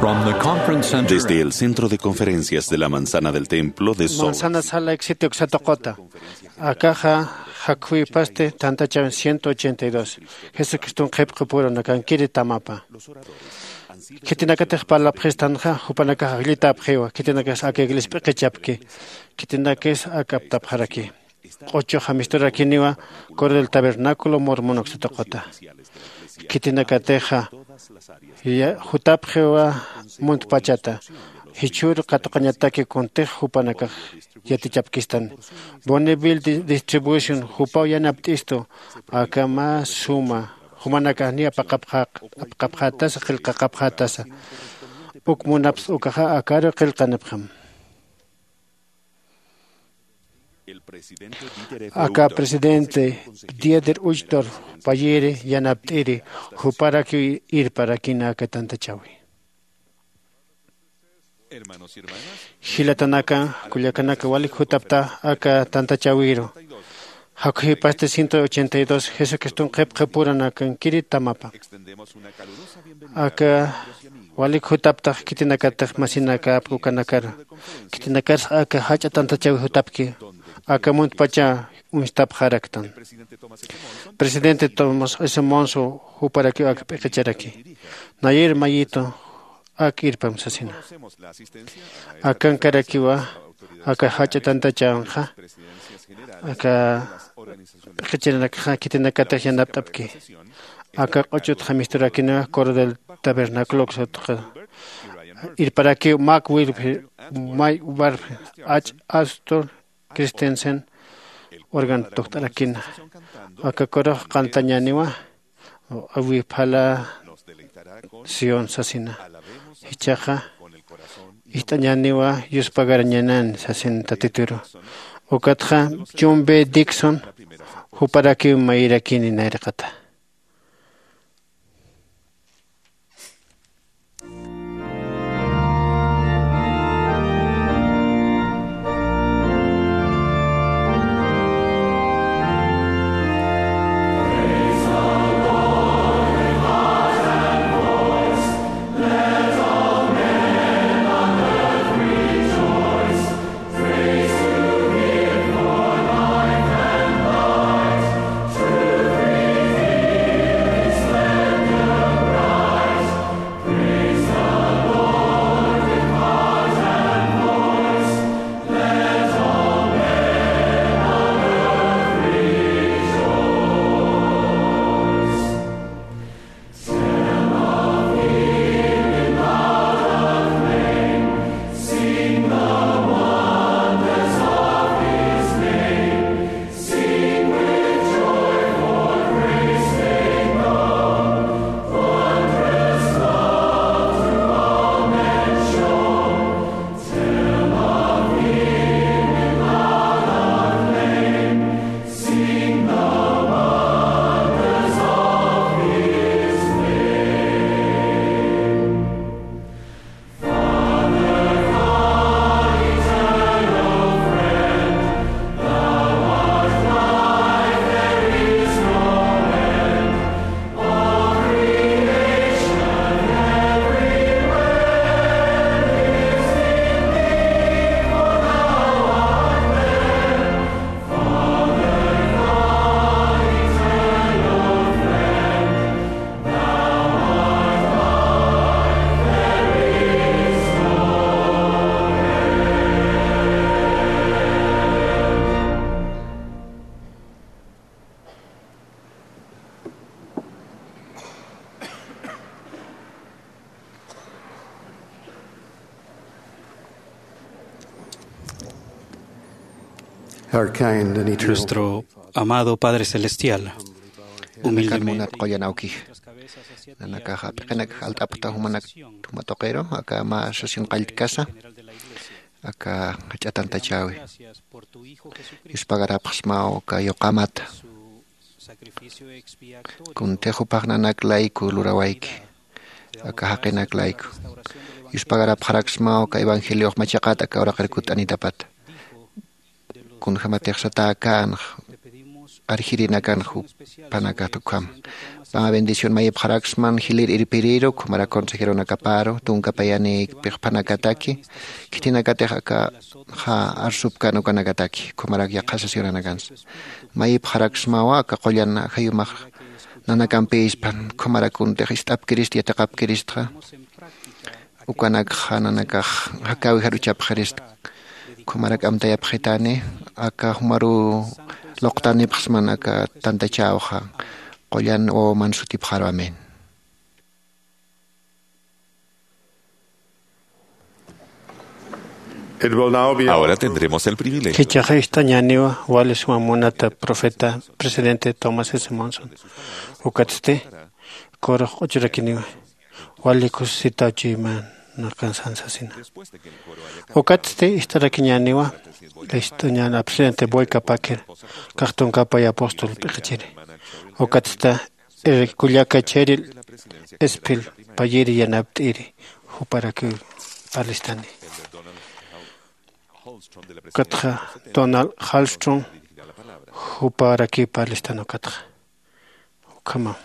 Desde el Centro de Conferencias de la Manzana del Templo de Seoul. Manzana Sala Exitio Xatocota. Acá Hakui Paste, Tanta Chaven 182. Jesucristo un Jepco Puro, Nakankiri Tamapa. Kitinakatech para la prestanja, Jupanaka Glita Abjewa, Kitinakas Akeglis Pekechapki, Kitinakes Akaptapharaki. 8 Jamistura Kiniwa, Coro del Tabernáculo Mormono Xatocota. Kitinakateja. Jutapjewa Montpachata. Hichur Katokañataki Conte Jupanaka Yatichapkistan. Bonneville Distribution Jupao Yanaptisto. Akama Suma. Humanaka ni apakaphatas qilqaqaphatasa. Ukmunaps ukaha akaro qilqanapkham. Acá presidente Dieter Uchtor Payere Yanaptiri Juparaki ir para Kinaka Tantachawi. Hilatanaka Kuyakanaka Walik Jutapta Aka Tantachawiro. Hakui Paste 182 Jesucristo Jepurana Kankiri Tamapa. Aka Walik Jutapta Kitinakata Masinaka Pukanakara. Kitinakas Aka Hacha Tantachawi Jutapki. Aka Montpacha Unstap Haraktan. Presidente Tomás S. Monso Juparaki Aka Pekacharaki. Nayer Mayito Akir Pamsasina. Aka Ankarakiwa Aka Hacha Tantachanja. Aka Pekacharaka Kitinakata Yanaptapki. Aka Ochut Hamisturakina Coro del Tabernáculo ir para aquí Mac Will Mike Bar H. Astor Christensen organ doctora Kina Aka Coro Cantañaniwa Awi Pala Sion Sasina Hichaja Itañaniwa Yuspagarañanan Sasin Tatituro Okatja John B. Dixon Juparaki Maira Kini Nairkata. Nuestro amado Padre Celestial, humildemente, kun hamatersata kan arjirinakan hu panakatukam. Pa bendición mayep haraxman hilir irpiriro kumara consejero nakaparo tunka payani panakataki kitinakate aka ha arsupkano kanakataki kumara yakasasiranagans. Mayep haraxmawa ka qollana hayumah nanakampis pan kumara kunte istap kirist yatakap kiristra. Ukanak hananakah hakawi haruchap harist kumarak amtayap khitani aka humaru loqtani pasman aka tanta chauha qollan o mansuti pharo amen. Ahora tendremos el privilegio. Kichaje istañaniwa wale suma monata profeta presidente Thomas S. Monson. Ukatste koro ochurakiniwa wale kusita chiman no cansansasina. Ukatste istarakiñaniwa istañana presidente Boyka Paker karton kapa y apóstol pechiri. Ukatsta kulyaka cheril espil payiri yanaptiri huparaki palestani. Katja Donald Hallström huparaki palestano katja. Come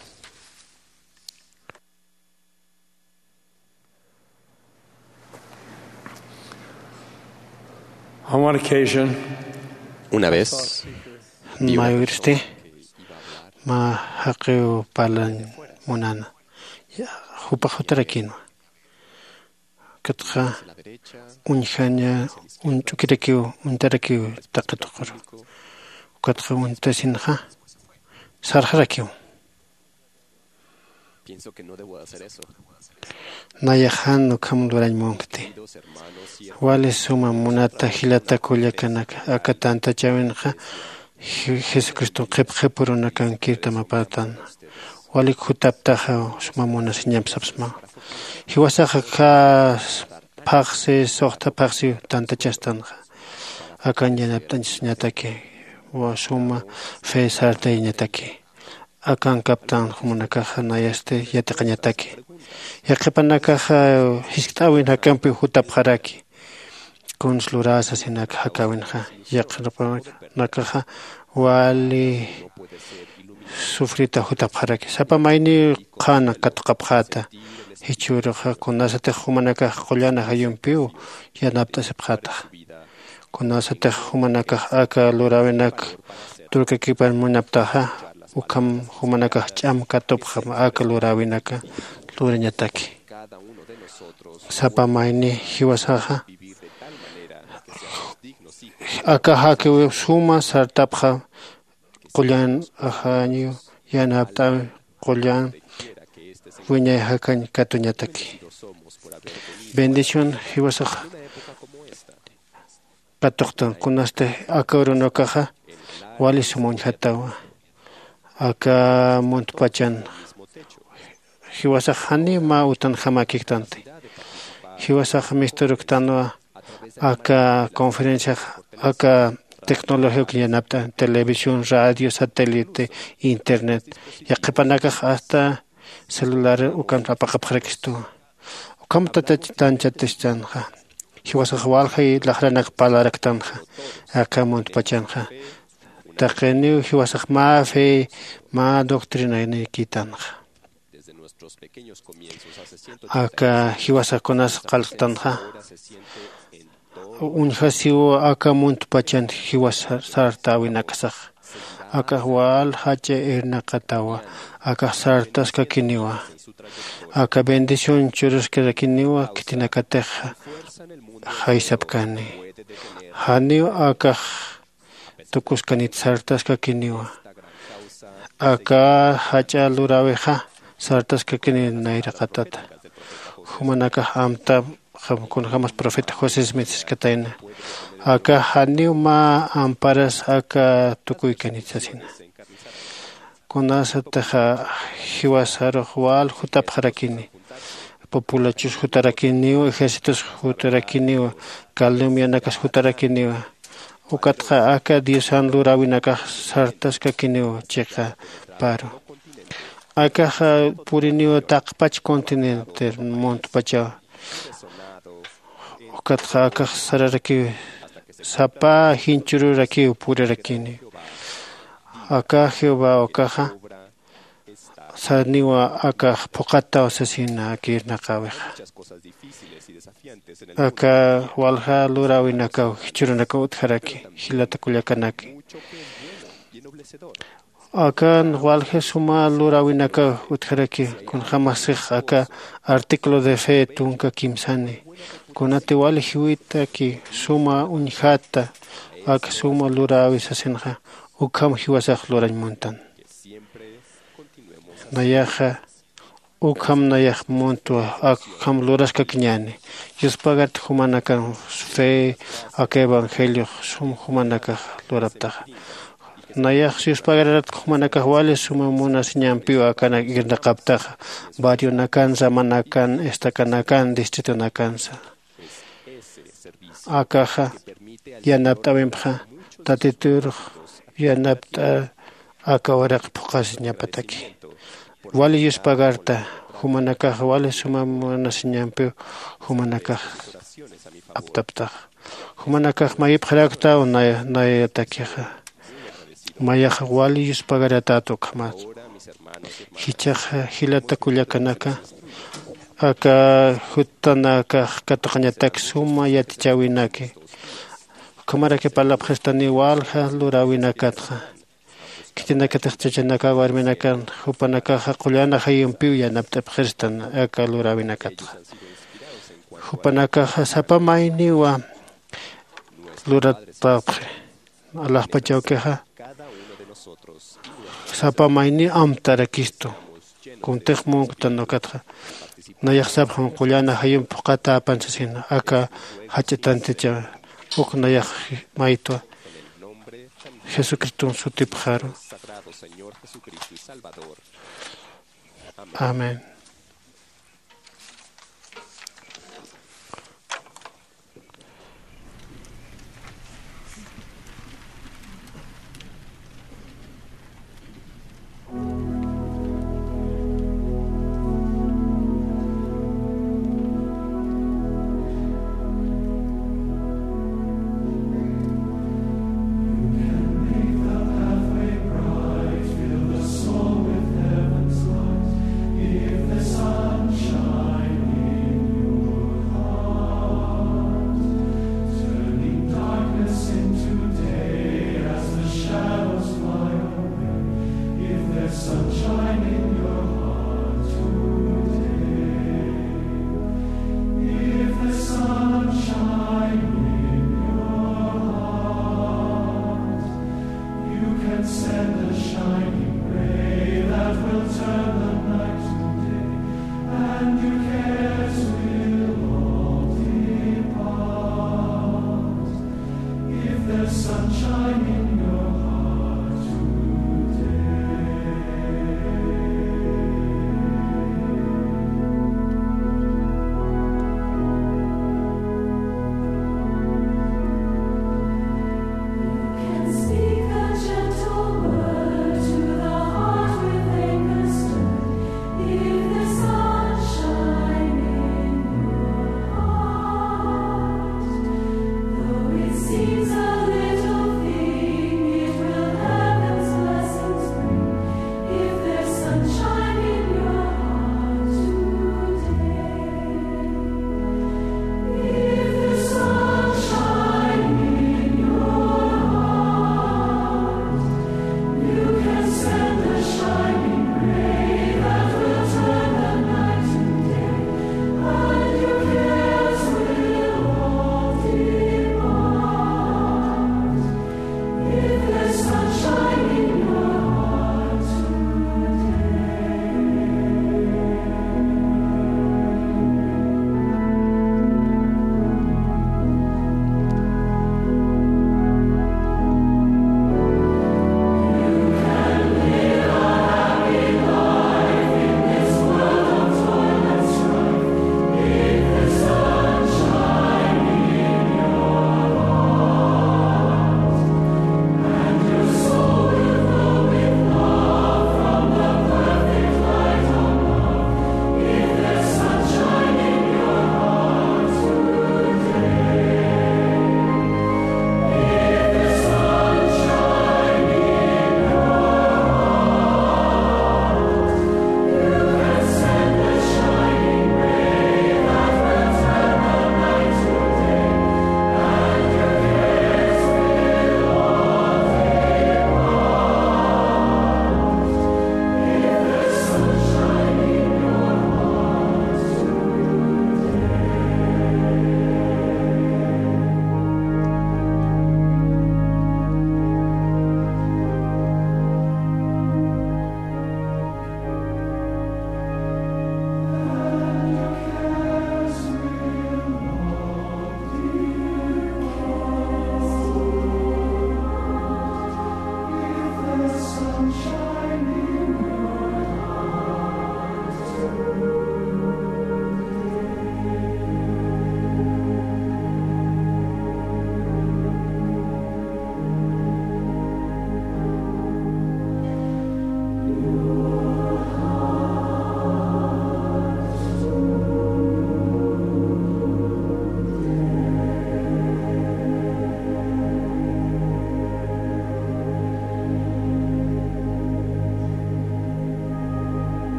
On one occasion, una vez, Mayorste ma haqeu palan munana. Hupahutarakin. Katja unjanya un chukirakiu un tarakiu taqatuqur. Katja un tasinja sarharakiu. pienso que no debo hacer eso. Nayahan no kamdurañ monkti. Wale suma munata hilata kullakanak akatanta chawenja Jesucristo qepqepuruna kankirta mapatan. Wale khutaptaja suma munas ñapsapsma. Hiwasaja ka paxse soxta paxsi tanta chastanja. Akanyanaptanchis ñataki. Wa suma fe sarta ñataki. Akan kaptan humunakaja nayaste yataqañataki. Yaqipanakaja hisk'tawin hakampi hutapjaraki. Conslurasa sinak hakawinja. Yaqrapanakaja wali sufrita hutapjaraki. Sapamayni qana katqapjata. Hichuraja kunasate humanaka qollana hayumpiu yanapta sepjata. Kunasate humanaka aka lurawinak turkakipan munaptaja. Ukam humanaka cham katopja aka lurawinaka lurañataki. Sapamayni hiwasaja aka hake suma sartapja qollan ahaño yanapta qollan wiñay hakan katuñataki. Bendición hiwasaja katoqtan kunaste aka urunokaja wali sumuñ hatawa aka montpachan hiwasajani ma utan hamakiktanti hiwasaj misturuktano aka conferencia aka tecnología que yanapta televisión radio satélite internet yaqipanaka hasta celular ukam rapaqapqrakistu ukam tanchatistanja hiwasaj walhay lajranak palaraktanja aka montpachanja taqeni hiwasaj ma fe ma doctrina ni kitanja aka hiwasaj konas qaltanja unhasiu aka montpachan hiwasaj sartawinakasaj aka wal hache ernaqatawa aka sartas kakiniwa aka bendición churuskerakiniwa kitinakateja haisapkani hani aka tukuskanit sartas kakiniwa aka hacha luraweja sartas kakini nairaqatata humanaka amta kun jamás profeta José Smith katayna aka hani ma amparas aka tukuykanitsasina kunasataja hiwasaro wal hutapjarakini populachus hutarakiniwa ejércitos hutarakiniwa kalumyanakas hutarakiniwa ukatqa aka diosan lurawinaka sartas kakiniwa chiqa paro aka puriniwa taqpach continente montpacha ukatqa aka sararaki sapa hinchururaki purarakini Acá Jehová okaja saniwa acá pokata asesina aquí nakaweja. Acá walha lurawinaka churunaka utharaki hilata kuliakanaki. Acá walha suma lurawinaka utharaki con jamasej acá artículo de fe tunka kimsani. Con atiwali hiwita ki suma unjata acá suma lurawis asenja ukam hiwasaj lurañ montan. Nayaja ukam nayaj montu akam luraska kiñani. Dios pagat humanaka fe acá evangelio sum humanaka luraptaja. Nayaj Dios pagat humanaka wale suma munas ñampiwa acá irnaqaptaja. Barrio nakansa manakan estakanakan distrito nakansa. Akaja yanapta wempja tatitur yanapta akawaraq puqas ñapataki. Wali Dios pagarta humanaka wale suma munas ñampiwa humanaka aptapta. Humanaka mayipjarakta o nayatakija. Mayaja wali Dios pagarata tokamas. Hichaja hilata kuliakanaka. Acá jutanaka katoqañatak suma yatichawinaki. Kamara que palabjestani walja lurawinakatja. Kitinakataj chachanaka warminakan hupanaka qullana hayumpiu yanaptapjestan acá lurawinakatja. Hupanaka sapamayniwa luratapje. Alajpachawkeja sapamayni amtarakisto. Kuntejmun kutanokatja. Nayajsab qullana hayum puqata pansasina acá hachatantecha uk nayaj maitwa Jesucristo sutipjaro. Amén. If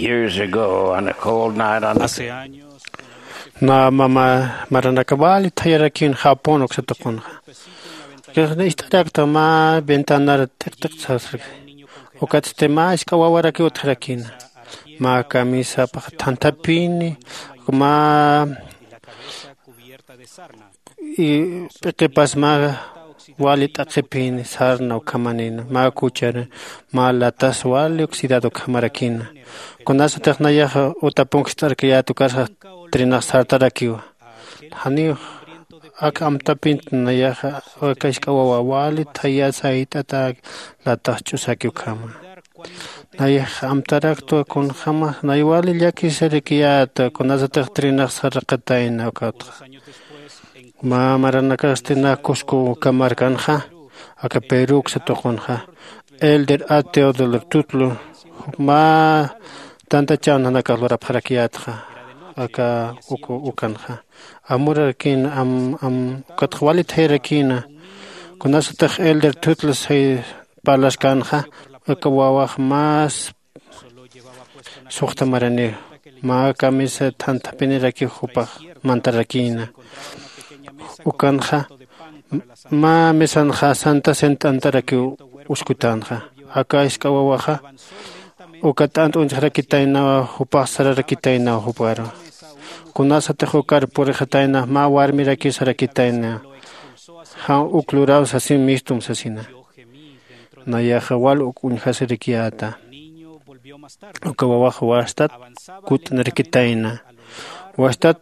Hace años, na mama maranakawali tayarakin Japón oxatokonja. Que historia ma ventanar tek okaste ma iskawawaraki utrakin. Ma camisa tantapini ma y pequepas ma walit akepin sarna kamanin ma kuchar ma latas wali oxidado kamarakin. Con eso tecnaya utapunkstar que ya tu casa trinas sartarakiwa. Hani amtapin naya kaiskawa wali taya saitata latas chusaki kama. Naya amtarakto con jama nayawali yaki serikiata con eso trinas sarqataina okatra. Ma maranakastina Cusco Camarcanja, acá Perú se toconja. Elder ateo del tutlo, ma tanta chana na calora parakiatja, acá ukanja. Amurakin katwalit herakina, con asatach elder tutlo se palaskanja, acá wawach mas suchta marane, ma camisa tanta peniraki jupa mantarakina. Ukanja ma mesanja santa sentantaraki uskutanja acá iskawawaja ukatant unjarakitaina hupasarakitaina huparo kunasa tejokar por jataina ma warmiraki sarakitaina ha ukluraus así mistum sasina naya jawal ukunjaserikiata ukawawaja wastat kutnerkitaina wastat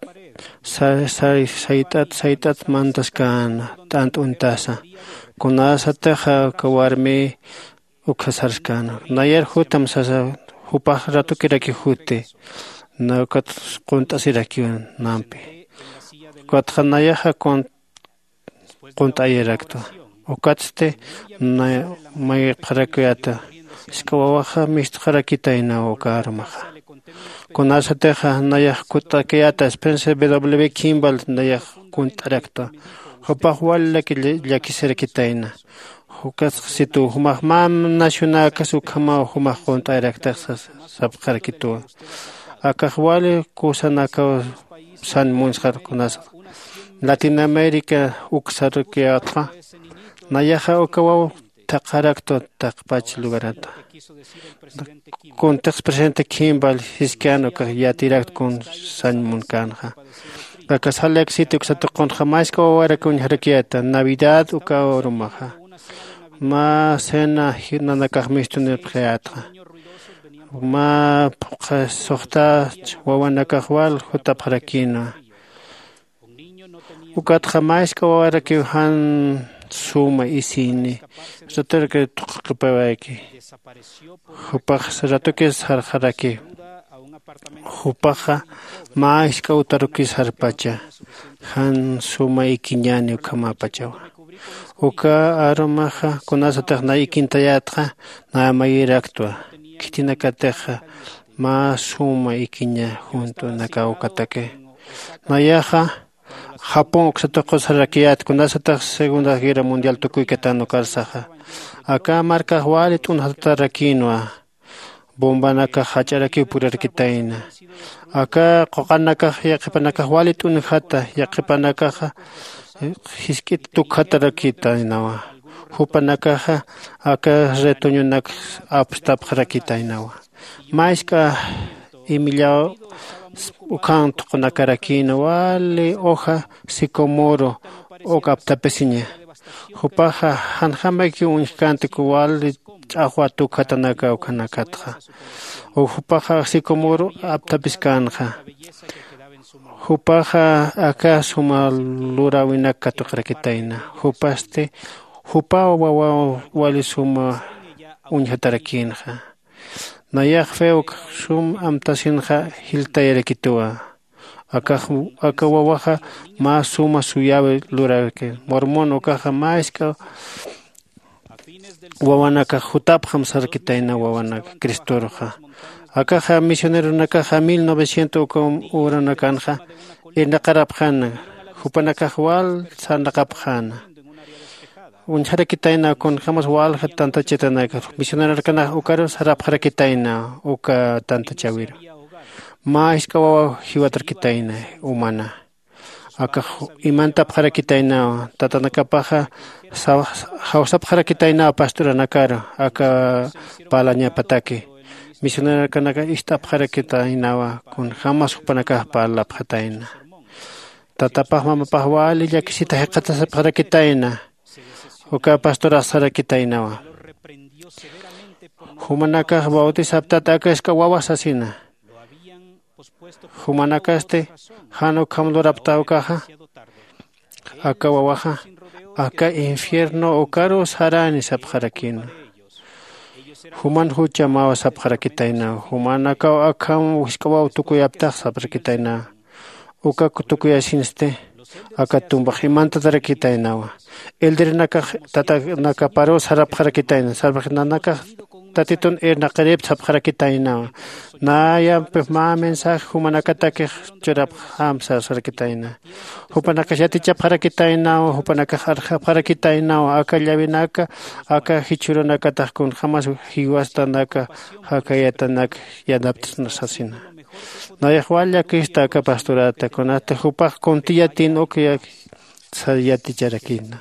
saitat mantas kan tant untasa kunasa teja kawarmi ukhasarskan nayer hutam sasa hupah ratu kiraki hutte na kat quntasiraki nampi kathanaya quntayrakto ukatste na may qarakuyata skawawaha mistqarakitaina ukarmaha kunasa teja naya kutakiata Spencer W. Kimball naya kuntarakto hupah wallaki llakiserkitaina hukas situ humah mam nacional kasukama humah kuntayrakta sabqarkitu akahwali kusanaka san munskar kunas Latinoamérica uksarkiatqa nayaha ukawaw taqarakto taqpach lugarata con presidente Kimball hiskiano que ya direct con San Muncanja. La casa le existe que se tocó jamás que ahora con Harakieta, Navidad o Kaorumaja. Ma cena hina na kahmisto ne preatra. Ma sohta wawana kahwal hota parakina. Ukat jamás que ahora que han suma isini. Soter que tukupawaki. Hupaj saratukis harharaki. Hupaja maishka utarukis harpacha. Han suma ikinyani ukamapachawa. Uka aromaja kunasatag na ikintayatra na mayiractua. Kitinakateja ma suma ikinya junto nakaukatake. Nayaja Japón oxatokos harakiat kunasatag Segunda Guerra Mundial tukuykatano karsaja. Acá marca walit un hatarakinwa. Bombanaka hacharaki purarkitaina. Acá qoqanaka yaqipanaka walit un hata yaqipanaka hiskit tukatarakitainawa. Hupanaka acá retoñunak abstapharakitainawa. Maiska Emiliao ukan tuqnakarakina wali hoja sicomoro okaptapesiña. Hupaja hanjamaki unjkante kuwali chahua tukatanaka ukanakatja. Hupaja sicomoro aptapiskanja. Hupaja acá suma lura winaka tukrakitaina. Hupaste hupa wawa wali suma unjatarakinja. Nayaj feo sum amtasinja hiltayrekitua. Acá wawaja más suma suyabe lura que mormón okaja maiska wawanaka jutapjam sarkitaina wawanaka cristoroja. Acá misionero nakaja 1900 com uranakanja en nakarapjana. Jupanaka wal sanakapjana. uncharakitaina con jamás walja tanta chetanaka misionero kana ukaro sarapharakitaina uka tanta chawiro ma iskawa hiwatarkitaina humana aka imanta pharakitaina tatanaka paja hausa pharakitaina pastora nakara aka palanya pataki misionero kana ista pharakitaina con jamás upanaka pala phataina tatapah mama pahwali yakisita heqata pharakitaina uka pastora sarakitaina humanaka bautiza aptataka eska wawas asina humanaka hano kamloraptaukaja aka wawaja aka infierno ukaro sarani sapharakina human hucha mawa sapharakitaina humanaka akam wiskawa tukuyapta sapharakitaina uka kutukuyasinste aka tumbajimanta tarakitainawa elderenaka tata naka paro sarapharakitaina sarapharanaka tatitun naqarib sapharakitaina naya ma mensaje humanaka take churap hamsa sarakitaina hupanaka yati chapharakitaina hupanaka harapharakitaina aka llavinaka aka hichuronaka takun jamas hiwastanaka hakayatanaka yanaptsnasasina naya walla kista aka pastorata konate hupak kontiyatin okya sayati charakina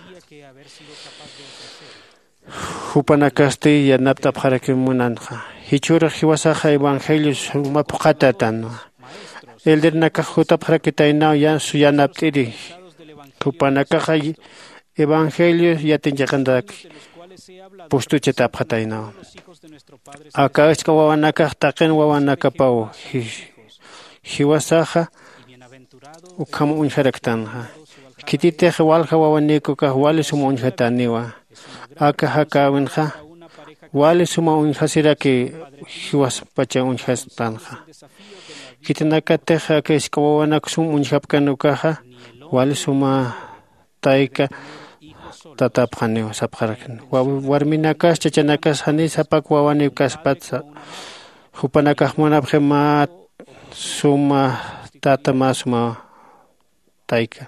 hupanakaste yanapta pharakimunanja hichura hiwasaja evangelio mapqatatan eldernaka huta pharakitaina yan suyanaptiri hupanaka evangelio yatinjaqanda postucheta phataina aka eska wawanaka taqen wawanaka pau hiwasaja ukam unjaraktanja kitite walja wawaniku ka wali suma unjataniwa aka hakawinja wali suma unjasiraki hiwas pacha unjastanja kitinaka teja que iskawawanak sum unjapkanukaja wali suma taika tatapjaniwa sapjarakin warminakas chachanakas hani sapak wawanikas patsa hupanakaj munapjema suma tatama suma taika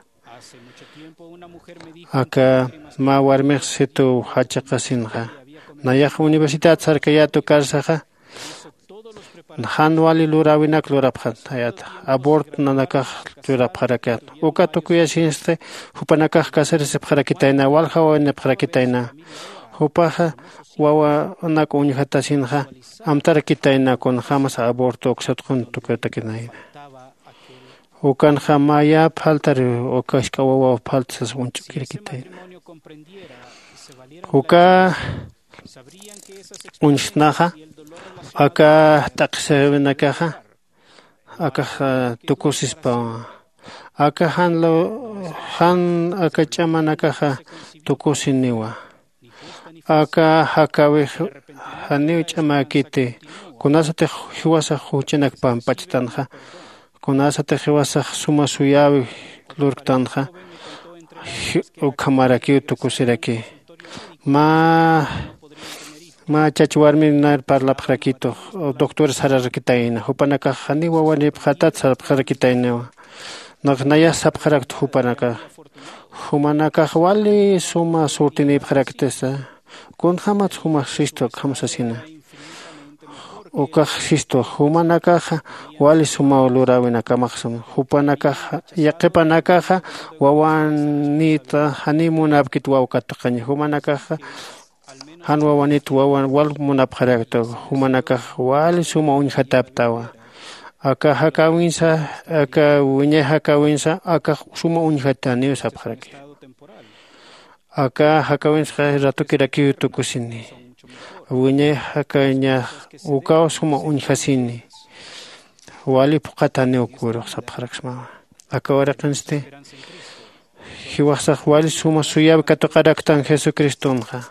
aka ma warmexetu hachaqasinja nayaj universidad sarkayatu karsaja han wali lurawinak lurapjan hayata abort nanakaj lurapjarakat uka tukuyasinste hupanakaj kaseres pjarakitaina walja wane pjarakitaina hupaja wawa nak unjatasinja amtarakitaina con jamas aborto oksatjun tukatakinayna ukan jamaya faltar okashka wawa faltas unchukirkitaina uka unshnaja aka taqsebenakaja aka tukusispa aka han aka chamanakaja tukusiniwa aka hakawe haniw chamakite kunasate hiwasa huchinak pampachitanja kunasate hiwasa suma suyawi lurktanja ukamaraki tukusiraki ma chachwarmi nar parlapjakito doctor sararkitaina hupanaka hani wawani phatat sarapjakitaina naqnaya sapjarak hupanaka humanaka wali suma surtini pjaktesa kun hamat huma sisto khamsasina uka sisto humanaka wali suma lurawina kamaxum hupanaka yaqipanaka wawanita hanimunapkit wawkatqani humanaka han wawanit wawan wal munapjarakto humanaka wali suma unjataptawa aka hakawinsa aka wiña hakawinsa aka suma unjatani sapjaraki aka hakawinsa ratukiraki tukusini wiña hakaña uka suma unjasini wali puqatani ukuro sapjaraksma aka waraqinste hiwasa wali suma suyab katuqaraktan Jesucristonja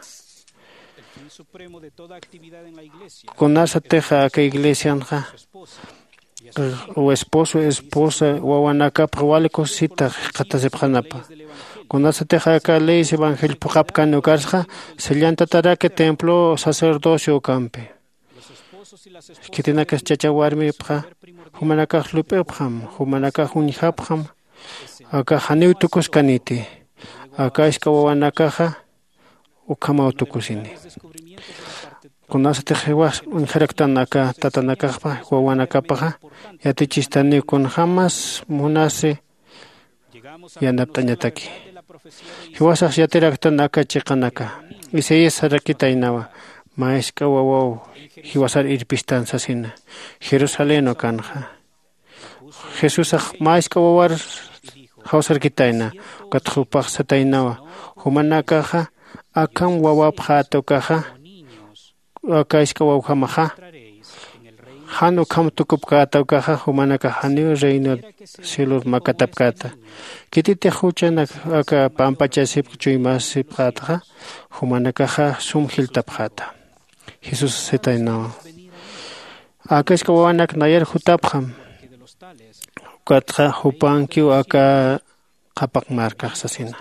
kunasa teja aka iglesianja o esposo esposa wawanaka wali cosita qatasepjanapa kunasa teja aka leis evangelio puqapkan ukarsja sellanta taraka templo sacerdocio campe kitinaka chachawarmi pja humanaka lupepjam humanaka hunjapjam aka haniw tukuskaniti aka iska wawanaka ukama utukusini. Kunasate hewas unjaraktanaka tatanakapa wawanakapaja yatichistani kun jamás munase yanaptañataki. Hiwasas yatiraktanaka chiqanaka. Isaías sarakita inawa maesca wawaw hiwasar irpistan sasina. Jerusalén kanja. Jesús maesca wawar hausar kitaina katjupaq satainawa humanakaja akan wawapja tokaja akaiska wawjamaja hanu kam tukupka tokaja humanakaja ni reino silur makatapkata kitite huchana aka pampachasip chuymasipqataja humanakaja sumjiltapjata Jesús satainawa akaiska wawanak nayar hutapjam Katja hupankiu aka kapak marca sasina.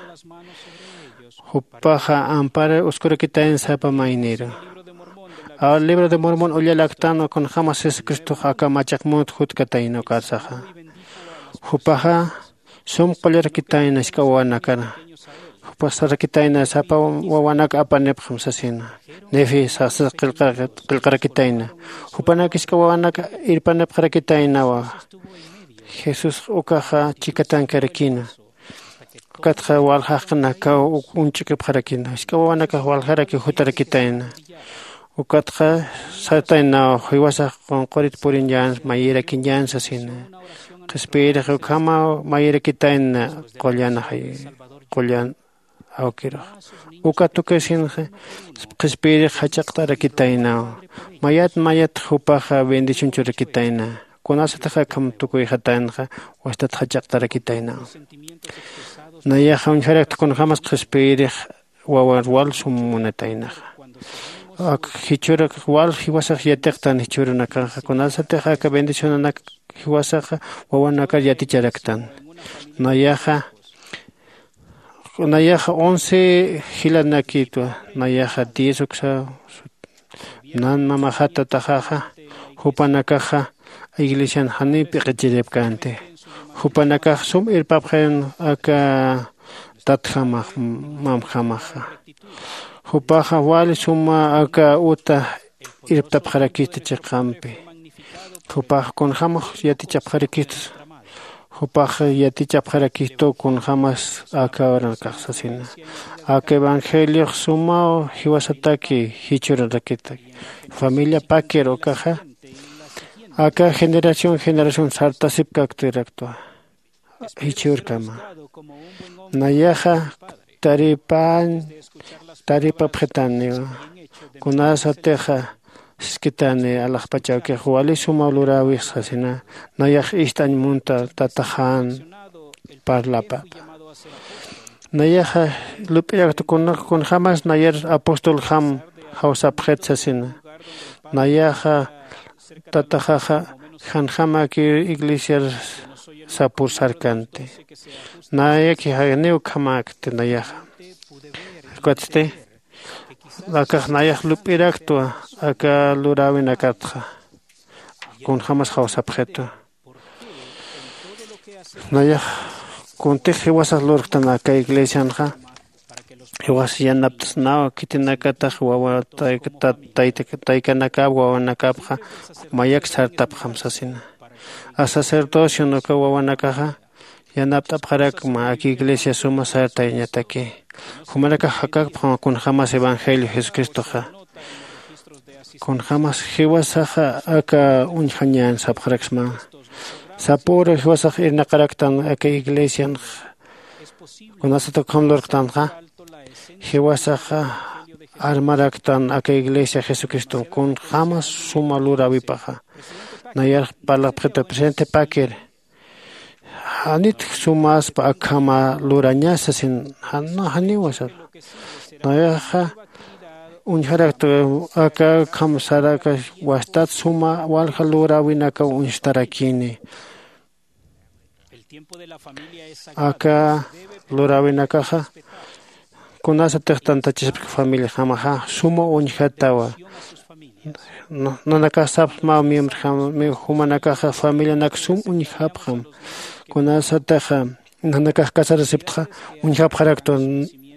Hupaja ampara oscura kita en sapa mainero. Al libro de Mormón oye lactano con jamás Jesucristo aka machakmut hut kataino katsaja. Hupaja sum koler kita en eskawanakara. Hupasara kita en sapa wawanak apanepjam sasina. Nefi sasa qilqara kita ina. Hupanak eskawanak irpanepjara kita inawa. Jesús ukaja chikatan karakina. Katja walhaqna ka unchike parakina. Iskawana ka walhara ki hutarakitaina. Ukatja sataina hiwasa con qorit purinjan mayira kinjan sasina. Qespira kama mayira kitaina qollana hay qollan awkira. Ukatukesin qespira hachaqtara kitaina. Mayat hupaja bendición churakitaina. Kunasataja kam tukuy hatanja wastat hachaqtara kitaina. Nayaja unjarak kun jamas qespirij wawarwal sumunataina. Ak hichurak wal hiwasaq yatiqtan hichurunakaja kunasataja ka bendicionanak hiwasaq wawanaka yaticharaktan. Nayaja 11 hilanakitwa nayaja 10 uksa nan mamajata tajaja hupanakaja Iglesia Hanip Rechirepkante. Hupanaka sum irpapjen aka tatjamaj mamjamaja. Hupaja wal suma aka uta irptapjarakiste chiqampi. Hupaja con jamaj yatichapjarakiste. Hupaja yatichapjarakisto con jamas aka orankaxasina. Aka evangelio suma hiwasataki hichurakita. Familia Paquero caja. Acá generación sartasip kaktiraktua. Hichurkama. Nayaja taripa pjetaneo. Kunasa teja skitane alajpachao que juali sumalurawi sasina. Nayaj istan munta tatajan parlapa. Nayaja lupirak kun jamas nayer apostol ham hausa pjetsasina. Nayaja Tatajaja Hanjama ki iglesia sapur sarkante. Naya ki haganeu kamak te nayaja. Cuatste. Acá nayaj lupiraktua. Acá lurawin akatja. Con jamas hausa objeto. Nayaj. Con teje wasas lortan acá iglesia anja. Hiwas yanaptas nao kitinakataj wawa taikanaka wawanakapja mayak sartapjam sasina. A sacerdocio no ka wawanakaja yanaptapjarak ma aquí iglesia suma sartaiñataki. Humanaka hakakpja kun jamas evangelio Jesucristo ja. Kun jamas hiwasaja aka unjanyan sapjaraksma. Sapura hiwasaja irnakaraktan aka iglesia kun asatakam lorktan ja. Hiwasaja armaraktan aka iglesia Jesucristo con jamás suma lura vipaja. Nayar para presente paquer. Hanit sumas pa akama lurañasa sin no haniwasar. Nayaja unjarakto aka kamsaraka wastat suma walja lura winaka unstarakini. Aka lura winakaja. Kunasa tanta chispa familia jamaja sumo unjatawa. No nakasap ma miembro humanakaja familia naksum unjapjam. Kunasa teja nanakasar septja unjapjarakton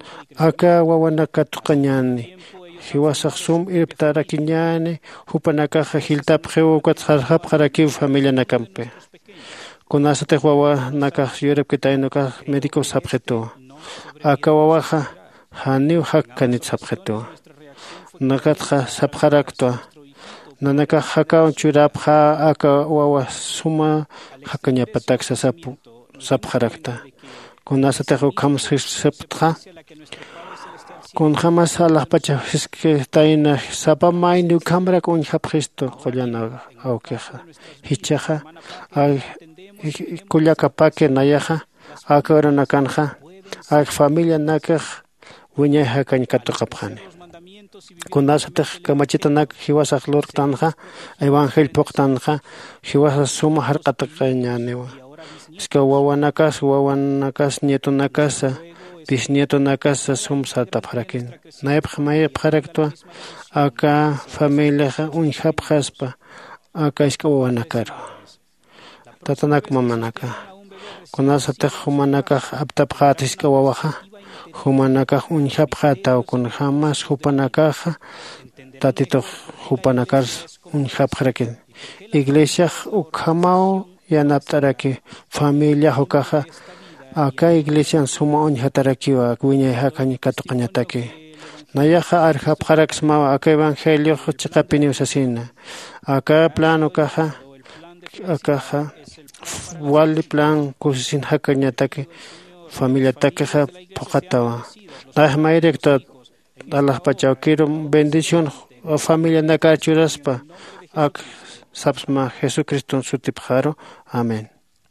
Acá wawanaka tuqañani. Hiwasaq sum irptarakiñani. Hupanakaja hiltapjewo cuatjarjap jarakiw familia nakampe. Kunasate wawanaka yurepkitainoka médico sabjeto. Acá wawaja haniw hakkanit sabjeto. Nakatja sabjaraktua. Nanaka hakaw churapja aka wawa suma hakañapataksa sabjarakta. Kunasate hukamos septja. Kun jamás a las pachas que taina sapamay nu cámara con japgesto collana auqueja. Hichaja ay kullakapake nayaja akara nakanja ay familia nakaj wiñeja kañkatoqapjani. Kunasate kamachitanak hiwasaq lurqtanja evangel poqtanja hiwasaq suma harqataqañanewa. Iska wawanakas nietunakas bisnieto nakasa sumsata parakin. Naipj mayip paraktua acá familia unjapjaspa acá iskawanakaro. Tatanak mamanaka. Kunasate humanaka aptapjat iskawawaja. Humanaka unjapjata kun jamás hupanakaja. Tatito hupanakar unjapjarakin. Iglesia ukhamao yanaptaraki familia hukaja. Acá iglesia suma onjatarakiwa guiñeja kañkatoqañataki. Nayaja arjapjaraksma acá evangelio chiqapiniusasina. Acá plano caja acá wali plan kusin hakañataki familia takeja pokatawa. Najma directo a las pachauquiro bendición familia nakachuraspa ak sapsma Jesucristo sutipjaro. Amén.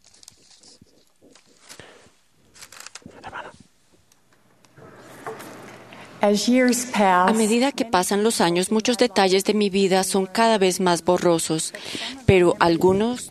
A medida que pasan los años, muchos detalles de mi vida son cada vez más borrosos, pero algunos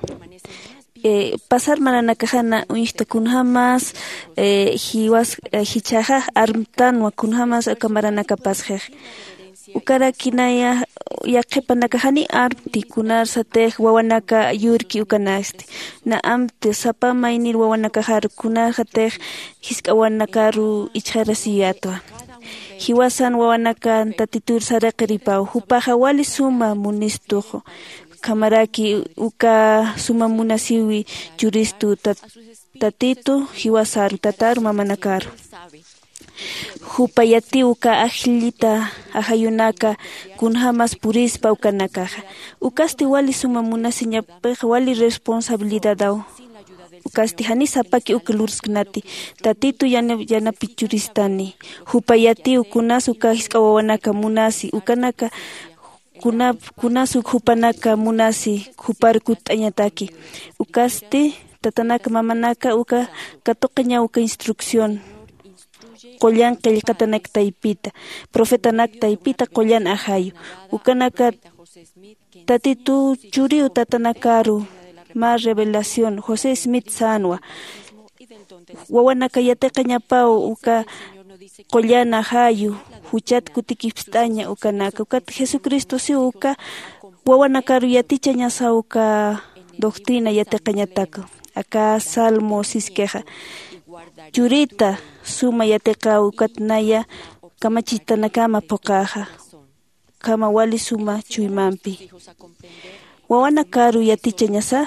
pasar maranakajana unista kunhamas hiwas hichaja armtanwa kunhamas akamaranakapasje ukara kinaya yaqipanakajani arti kunar satej wawanaka yurki ukanasti na amte sapamaynir wawanakajar kunar hatej hiskawanakaru ichjarasiyatwa. Hiwasan wawanakan tatitur sarakiripau hupaja wali suma munistujo kamaraki uka suma munasiwi juristu tatitu hiwasaru tataru mamanakaru hupayati uka ajlita ajayunaka kunhamas purispa ukanakaja ukasti wali suma munasiñapeja wali responsabilidadau ukasti hani sapaki ukulursknati tatitu yana pichuristani hupayati ukunas ukahiska wawanaka munasi ukanaka kunasu hupanaka munasi huparkut añataki ukasti tatanaka mamanaka uka katoqaña uka instrucción qollan qillqatanak taypita profetanak taypita qollan ajayu ukanaka tatitu churiu tatanakaru más revelación José Smith Sanwa wawanaka yateqa ñapau uka qollana hayu huchat kutikipstaña ukanaka uka Jesucristo si uka wawanakaru yaticha ñasa uka doctrina yateqa ñataka acá salmo sisqueja churita suma yateqa ukatnaya kamachitanakama poqaja kama wali suma chuymampi wawanakaru yaticha ñasa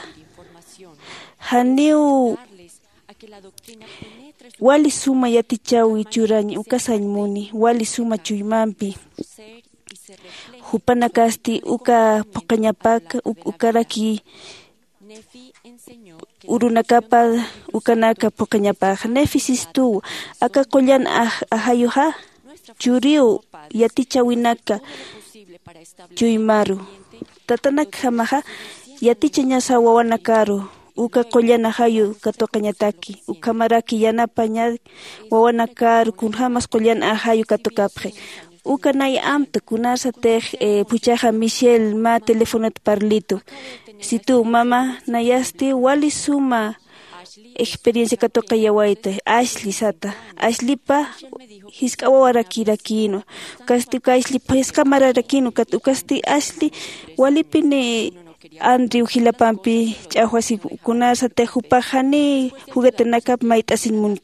haniu wali suma yatichawi churaña ukasañmuni wali suma chuymampi hupanakasti uka poqañapaka ukaraki urunakapa ukanaka poqañapaka nefisistu aka qollan ahayuha churiu yatichawinaka chuymaru tatanak hamaha yaticha ñasa wawanakaru uka qollana hayu katoqañataki ukamaraki yanapaña wawanakaru kunhamas qollana hayu katokapje uka nay amta kunasatej puchaja Michelle ma telefonat parlito situ mama nayasti wali suma experiencia katoqa yawaita Ashley sata Ashleypa hisk'awawarakirakiino kasti Ashleypa hisk'amararakino kasti Ashley walipini Andrew Hilapampi ch'ahwasi kunasatej upajani juguetenakap mayt'asinmunkanti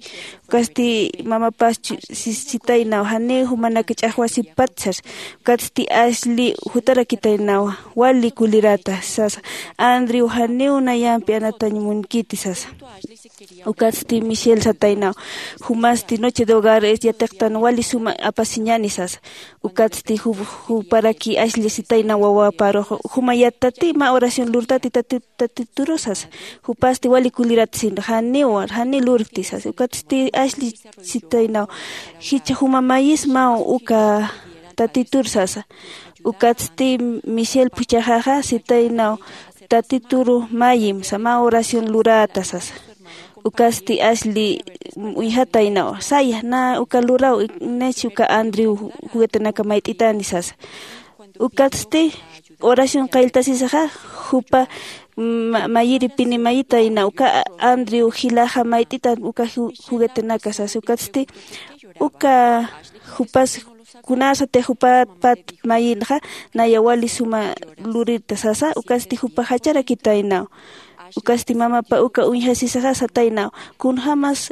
ukasti mamapas sitainaw hani humanaka ch'aqwasi patsas ukasti asli hutara kitainaw wali kulirata sasa Andrew hani unayampi anatañumunkiti sasa ukasti Michelle satainaw humasti noche de hogar es yatektan wali suma apasiñani sasa ukasti huparaki asli sitainaw wawa paro humayatati ma oración lurtati tatiturosas hupasti wali kulirata sin hani lurti sasa ukasti asli sitainaw hicha humamayis ma uka tatitur sasa ukasti Michelle puchajaja sitainaw tatituru mayim sama oración lurata sasa ukasti asli uihatainaw saya na uka lurao nechi uka Andrew juguetenaka maititani sasa ukasti oración qailtasisaja hupa mayiri pini mayitaina uka Andrew hilaja maitita uka juguetenaka sasa ukasti uka hupas kunasa te hupat pat mayinja naya wali suma lurita sasa ukasti hupa hachara kitainaw ukasti mama pa uka uñhasisaja satainaw kun hamas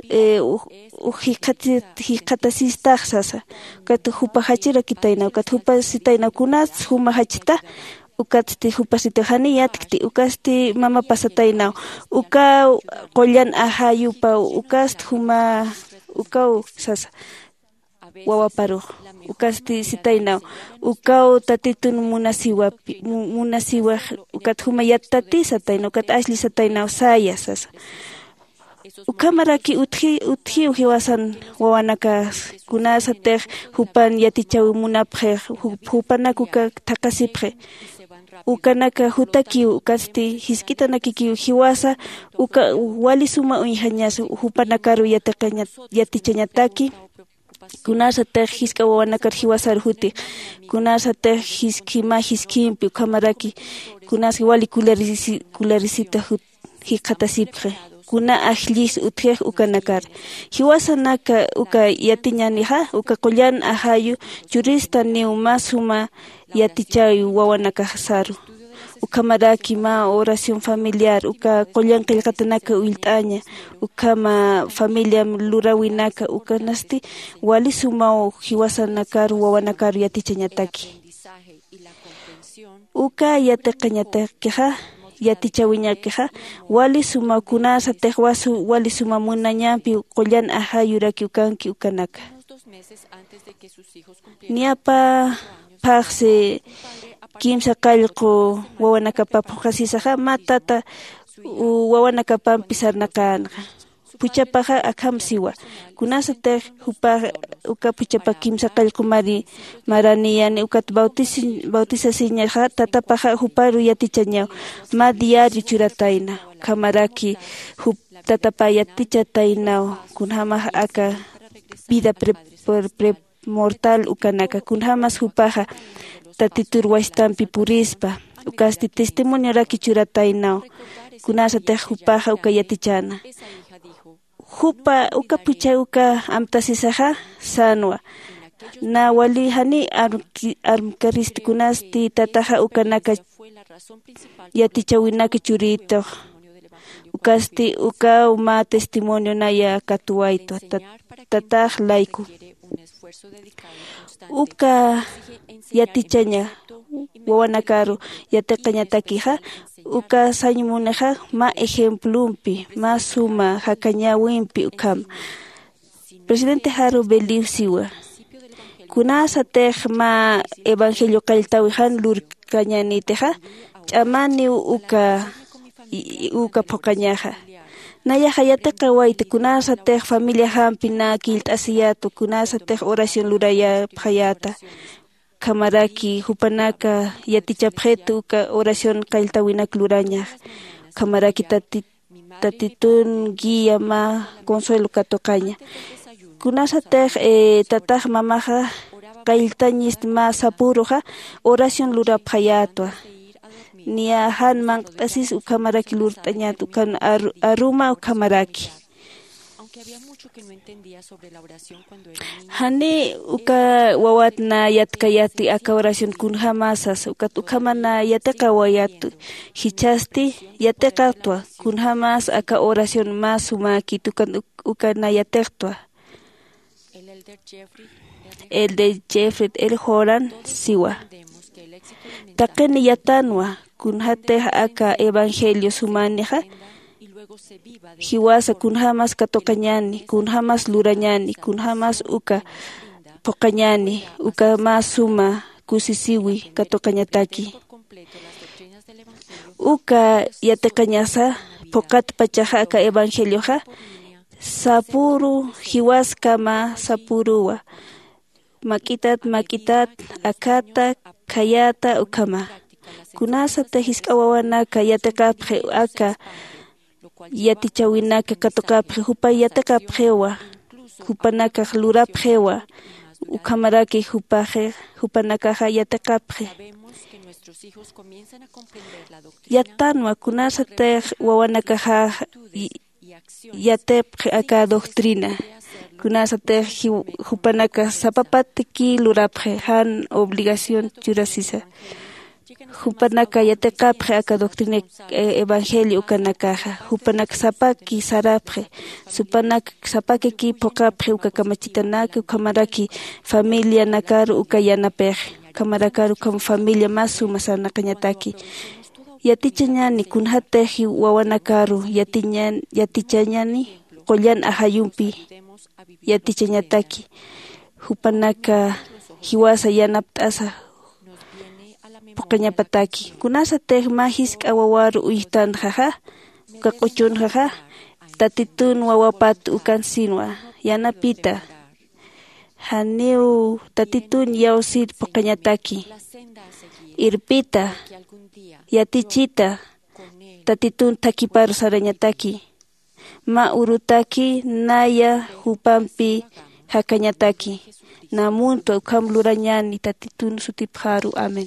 hiqatasistaq sasa kat hupa hachira kitainaw kat hupa sitainaw kunas huma hachita ukasti hupa sitahani yatkti ukasti mama pasatainaw uka qollan ahayupa ukast huma ukau sasa wawaparuq ukasti sitainaw ukau tatitun munasiwa ukat huma yattati satainaw ukat asli satainaw saya sasa ukamaraki utji uhiwasan wawanaka kunasatej hupan yatichaw munapje hupanaka uka takasipje ukanaka hutaki ukasti hiskitanaki hiwasa uka wali suma uñhañas hupanakaru yatichañataki kunasatej hiska wawanakar hiwasar huti kunasatej hiskimpi ukamaraki kunaski wali kularisita hiqatasipje kuna ajlis utjej ukanakar hiwasanaka uka yatiñaniha uka qollan ahayu jurista niu masuma yatichay wawanaka hasaru ukamaraki ma oración familiar uka qollan qillqatanaka uilt'aña ukama familia lurawinaka ukanasti wali sumao hiwasanakaru wawanakaru yatichañataki uka yatiqañatakiqa yatichawiñakiqa wali suma kunasa tejwasu wali suma munañampi qollan ahayuraki ukanki ukanaka niapa paqse kimsa qallqu wawanakapapuqasisaqa matata wawanakapampi sarnaqanqa puchapaqa akhamsiwa kunasatej hupa uka puchapa kimsa qallqu maraniyani ukat bautizasiñaqa tatapaqa huparu yatichañaw ma diario churatayna kamaraki tatapa yatichataynaw kunhamaq aka vida premortal ukanaka kunhamas hupaqa tatitur waystampi purispa ukasti testimonio raki churataynaw kunasatej hupaqa uka yatichana hupa uka pucha uka amtasisaja sanwa na wali hani armkaristi kunasti tataja ukanaka yatichawinaki churito ukasti uka uma testimonio naya katuwaito tataj laiku uka yatichaña wawanakaru yatiqañatakiqa uka sañumunaqa ma ejemplumpi ma suma hakañawinpi ukama presidente Harold Beliw siwa kunasatej ma evangelio qalltawihan lurkañaniteqa ch'amani uka phoqañaqa nayaqa yataqa wayta kunasatej familia hampi na kilt'asiyatu kunasatej oración luraya phayata kamaraki hupanaka yatichapjetu uka oración qalltawinak lurañaq kamaraki tatitun guía ma consuelo katoqaña kunasatej tataq mamaqa qalltañis ma sapuruqa oración lura phayatwa nia hanman q'asis ukamaraki lurt'añatu kan aruma ukamaraki Hani uka wawat na yatkayati aka oración kun hamasas ukat ukamana yateka wayat hichasti yateka tua kun hamas aka oración más sumaki tukan uka na yatektua. El de Jeffrey el Joran siwa. Takeni yatanwa kun hate aka evangelio sumaneja. Hiwasa kun hamas katokanyani, kun hamas luranyani, kun hamas uka pokanyani, uka masuma kusisiwi katokanyataki. Uka yatekanyasa pokat pachaja aka evangelio ha sapuru hiwas kama sapuruwa. Makitat akata kayata ukama. Kunasa tehiskawawana kayatekapre aka yatichawinaka katokapre hupa yatekapjewa hupanaka lurapjewa ukamaraki hupanaka yatekapre yatanwa kunasa te wawanaka yatepre aka doctrina kunasa te hupanaka sapapatiki lurapje han obligación churasisa Hupanaka yatekapre aka doctrina evangelio ukanakaja. Hupanaka sapaki sarapre. Supanaka sapaki ki pokapre ukakamachitanaka ukamaraki familia nakaru ukayanapeje. Kamarakaru kam familia masu masana kanyataki. Yatichanyani kunhateji wawanakaru yatichanyani kolyan ahayumpi yatichanyataki. Hupanaka hiwasa yanaptasa Pokanyapataki. Kunasa teh mahis kawawaru uihtan jaja, kakuchun jaja, tatitun wawapat ukan sinwa, yanapita. Haniu tatitun yausid pokanyataki. Irpita, yatichita, tatitun takiparu saranyataki. Ma urutaki naya hupampi hakanyataki. Namun tu ukam luranyani tatitun sutipharu. Amen.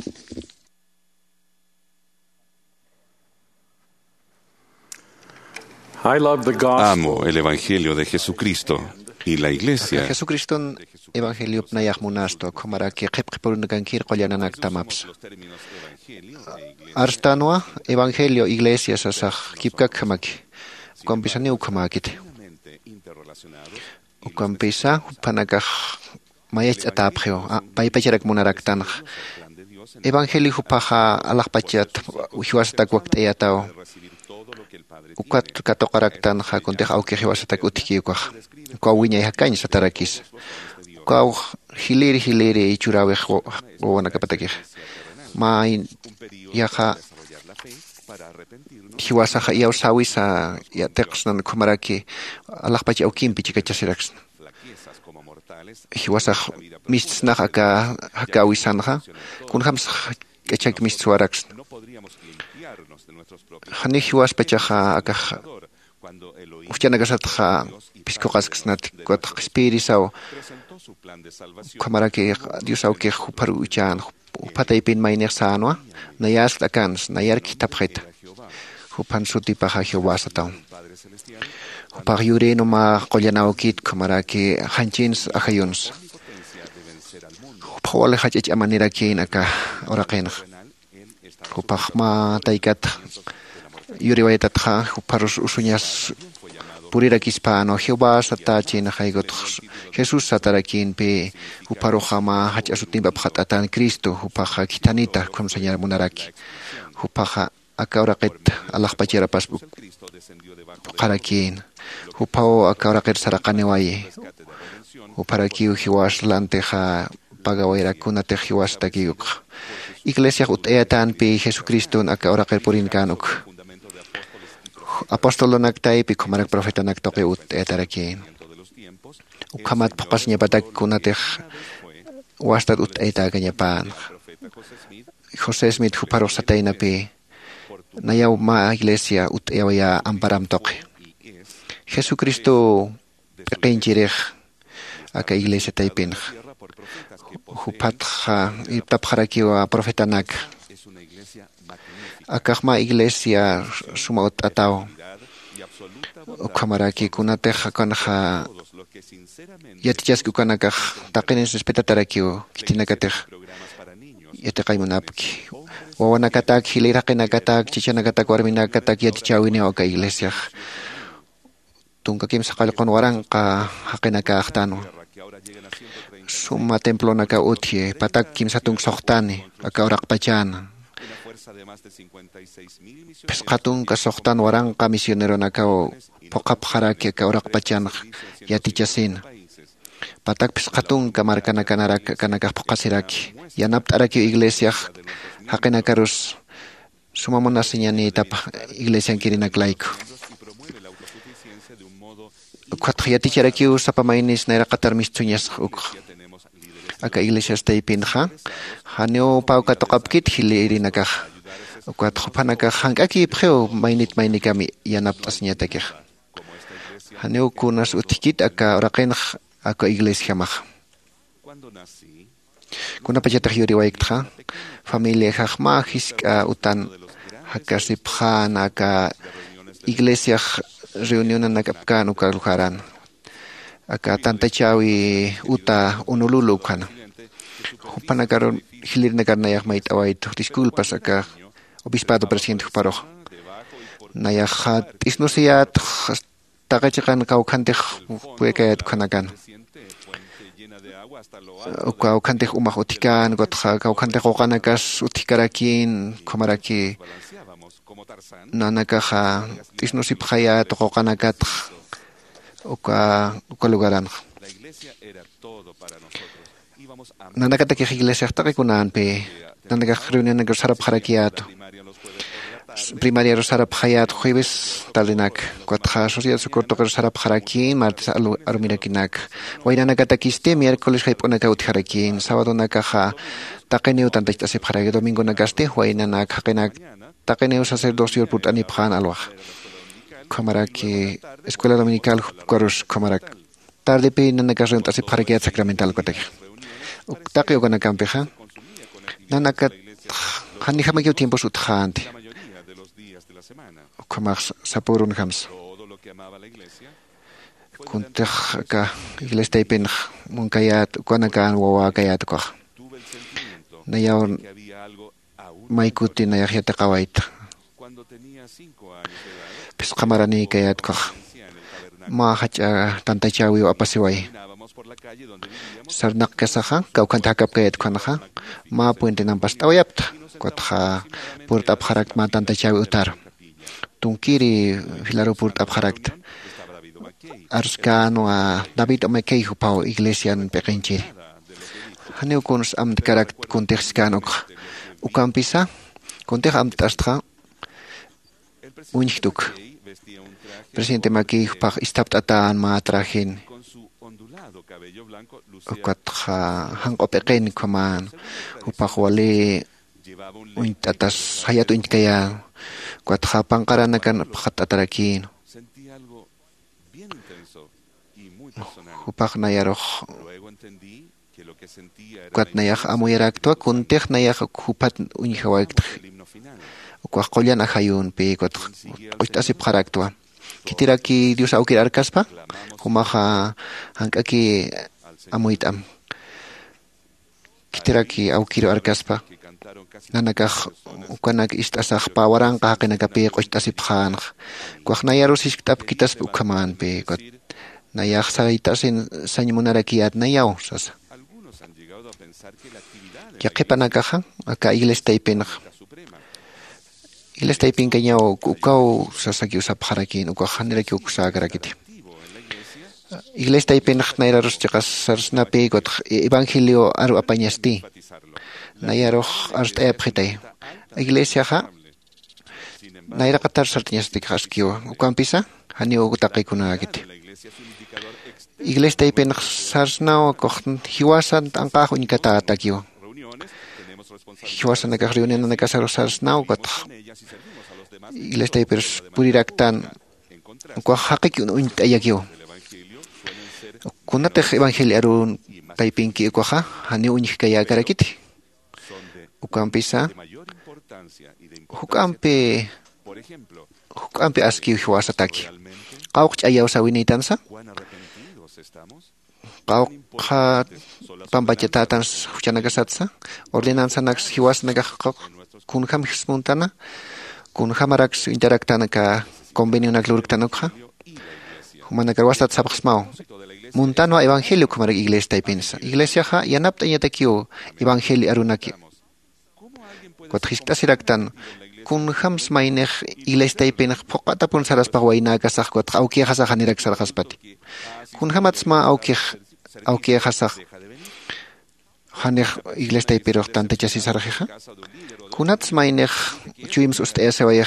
Amo el Evangelio de Jesucristo y la Iglesia. Jesucristo Evangelio pnayak munasto komara ki qipqipurunagankir qollananak tamaps. Arstanwa Evangelio Iglesia sasaj kipkakhamaki. Ukampisani ukhamakit. Ukampisa panakaj mayach atapjeo paipacharak munaraktanj. Evangelio hupaja alajpachat uhiwasatak wakteyatao. Ukat katokaraktan ha kontej auke hiwasatak utikiukwaj. Ukawiña ihakañ satarakis. Ukaw hiliri ichurawej wawanakapatakij. Ma yaja hiwasaja iawsawisa yateqsnan kumaraki alajpacha aukimpi chikachasiraks. Hiwasaj mistsnaj aka hakawisanja kunjams kachak mistsuaraks. Hani hiwaspachaja aka ufchanagasatja piscoqasksnat kuatq espirisaw kumaraki Dios auke huparu uchan upataypin mayniq sanwa nayas akans nayarki tapjeta hupan sutipaja hiwasataw upaq yurino ma qollanawkit kumaraki hanchins ajayuns upawale hachach amanirakin aka oraqin upaq ma taykat yuriwaytatja uparus usuñas purirakispaano Jehová satachin haygot Jesús satarakin pe uparojama hachasutimba phatatan Cristo upaja kitanita kum señal munaraki upaja akauraqet alajpachera pasbu qarakin upao akauraqet saraqaniwaye uparaki uhiwas lanteja pagawayrakuna tejiwas takiyuk Iglesia utayatan pe Jesucristo akauraqet purinkanuk Apostolo naktay pikumarak profeta naktoke etarakin. Ukamat pakasnya patak kunateh wastat etaganya pan. Jose Smith huparok satay na pi nayaw ma iglesia utayawaya amparam toke. Jesucristo pekinchireh aka iglesia taypin. Hupatha iptapharakiwa profeta nak. Akakma iglesia sumaut ataw ukamaraki kunateja kanja yatichas kukanaka taqinin respetataraki kitinakatej yataqaymunapki wawanakatak hiliraqinakatak chichanakatak warminakatak yatichawini oka iglesia tunka kimsa qalqon waranqa haqinakaqtanu suma templo naka utie patak kimsa tungsoqtani aka oraqpachana pesqatun kasoqtan waranqa misionero nakao poqapqaraki aka oraqpachana yatichasina patak pesqatun kamarkanakanaraka kanakaq poqasiraki yanapt'araki iglesia haqinakarus suma munasiñani tapa iglesia kirinaklayku ukhatqa yaticharaki sapamaynis nayraqatar mistuñas aka iglesia staypinqa haneo pauka toqapkit hili irinakaq ukhatqa phanaka hank'aki pqeu maynikami yanapt'asñatakej haneo kunas utikit aka oraqinaq aka iglesia maq kunapachataq yuriwaykqa familia haqmajis utan hakasipqan aka iglesia reunión nakapkan uka lugaran aka tantachawi uta unululu kana hupanakaron hilirnakarnayaq mayt'awayt disculpas aka obispado presidente huparoj nayaq tisnusiyat taqachiqan kawkhantej puekayat khanakan uka ukhantej umaq utikan gotqa kawkhantej oqanakas utikarakin khomaraki nanakaja tisnusipqayat oqanakat uka lugaran nanakatakej iglesia taqikunaanpi nanakaj reunión sarapqarakiat primaria sarapqayat jueves talinak cuatqa sociedad socorro sarapqarakin martes arumirakinak waynanakatakiste miércoles hayp'unaka utijarakin sábado nakaja taqineu tantachtasipqaraki domingo nakaste waynanak haqinak taqineu sacerdocio purt'anipqan alwaq khamaraki escuela dominical hupkarus khamarak tardepi nanaka reuntasipqarakiat sacramental kotek taqi ukanakampiqa nanaka hanijamakiw tiempo sutqanti khamaq sapurun hams kuntej ka iglestaypin munkayat ukanakan wawakayat koq nayaw maykuti nayaqyata qawayt pisqamarani kayat koq ma hacha tantachawi apasiway sarnaq kasaja kawkhanta hakapkayat khanaja ma puente nampas tawayapta kotja purt abharak ma tantachawi utar tunkiri hilaro purt abharakta arskano a David omekei hupao iglesian peqinchi haneu kunus amtkarak kontexkano ukampisa kontex amtastra unchtuk presidente maki hupaq istapt'atan ma trahin ukatja hanqopeqen koman hupaq wali untatas hayat unkaya kuatja panqaranakan paqat'atarakin hupaq nayaroj kuat nayaq amuyaraktua kuntej nayaq hupat uñijawayktj ukuaq qollan ajayunpi kuat q'ucht'asipqaraktua kitiraki Dios awkir arkaspa humaqa hank'aki amuyt'am kitiraki awkir arkaspa nanakaj ukanak ist'asaq pawaranqa haqinakapi q'ucht'asipqanq kuaq nayaros iskut'apkitaspa ukhamanpi kuat nayaq saytasin sañmunarakiat nayaw sasa yaqipanakaja aka iglestaypinaq iglestaypinqa ñaw ukaw sasaki usapqarakin ukaq haniraki ukusakarakiti iglestaypinaq nayraros chaqas sarsnapi kuatq evangelio aru apañasti nayaroj arst'ayapqitay iglesiaqa nayraqatar sartiñasti qhaskiwa ukampisa haniw utaqikunakiti iglestaypinaq sarsnaw koq hiwasan t'anqaq uñkatatakiwa hiwasan nakaq reunión nakasaro sarsnaw kuatq iglestaypis puriraktan ukaq haqiki uñt'ayakiwa kunatej evangelio aru taypinki ukaqa haniw uñijkayakarakiti ukampisa hukampi Ampi aski hiwasataki. Qawq ayawsa winaytansa. Qawqa pampachatatan huchanakasatsa. Ordenanzanax hiwasnakaq kunham hismuntana. Kunhamarax interactanaka convenio naklurktanukha. Humanakarwastat sabqsmao. Muntano evangelio kumarak iglesia taipinsa. Iglesia ha yanapta yatakio evangelio arunaki. Kuatjista siraktan kun hams maineh iglesia taipinah pokata pun saras pagwaina kasah kuat aukia hasah hanirak sarhaspati. Kun hamatsma aukia hasah haneh iglesia taipirah tante chasi sarajija. Kunats maineh chuims ustea sewayah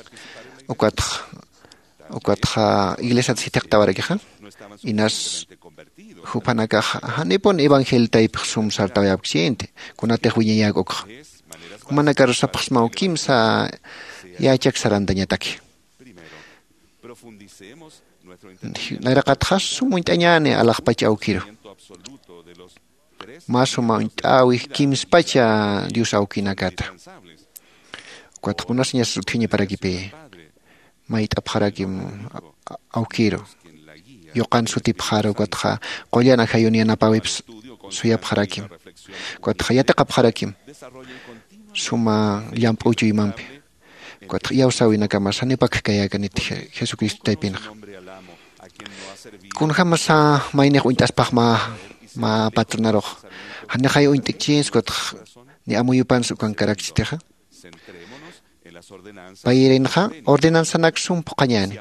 ukatja iglesia sitaktawarakija. Inas hupanaka hanipon evangelio taipih sum sartawayapksiente kunateh wiñayak okja. Humanakar sapasmau kimsa yachak sarantañataki. Nairaqatjas sumuintañane alaqpacha aukiro. Masuma intawi kimspacha Dios aukinakata. Kuatkunas ñas uthiñe para kipe. Mait abharakim aukiro. Yokan sutipjaro kuatja qollana hayuniana pawips suyapjarakim. Kuatja yataqapjarakim. Suma llampuchu imampi. Kuatja yawsawinakamas hanipak kayakanit Jesucristo taipinaq. Kun hamasa mainej uintaspaj ma patronaroj. Hanejay uintikchins kuatja ni amuyupan sukan karakchiteja. Pairenja ordenanzanak sumpuqañani.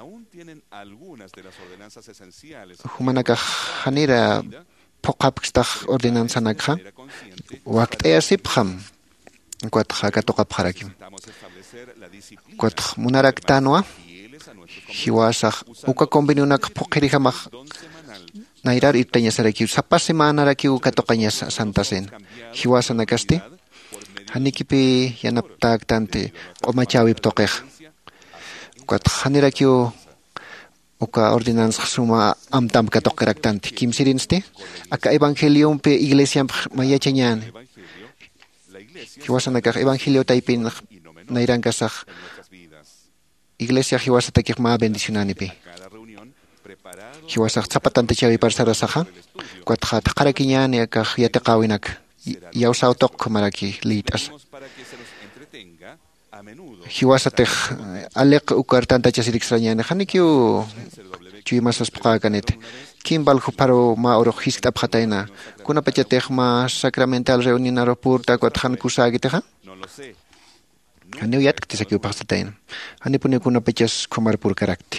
Humanakaj hanira poqapkstaj ordenanzanakja wakt'ayasipjam kuatja katoqapjarakim. Kuatja munaraktanwa hiwasaj uka convenionak poqirihamaj nairar irtañasarakiw sapa semanarakiw katoqañas santasen hiwasanakasti hanikipi yanaptaktante q'umachawip toqej. Kuatja hanirakiw uka ordenanza suma amtam katoqiraktante kimsirinste aka evangeliumpe iglesiam mayachañani. Hiwasanakaj evangelio taipin nairankasaj iglesia hiwasatakij ma bendicionanipi. Hiwasaj zapatante chawi parsarasaja kuatja taqarakiñani akaj yataqawinak yawsawtoq maraki liitas. Hiwasatej aleq ukar tanta chasirik extrañani hanikiu chuymasas pqakanete. Kimbal huparo ma oro hiskta pqatayna kunapachatej ma sacramental reunionaro purta kuatjan kusagiteja. Haniu yatktisakiu paqtatayna. Hanipuni kunapachas kumar purkarakti.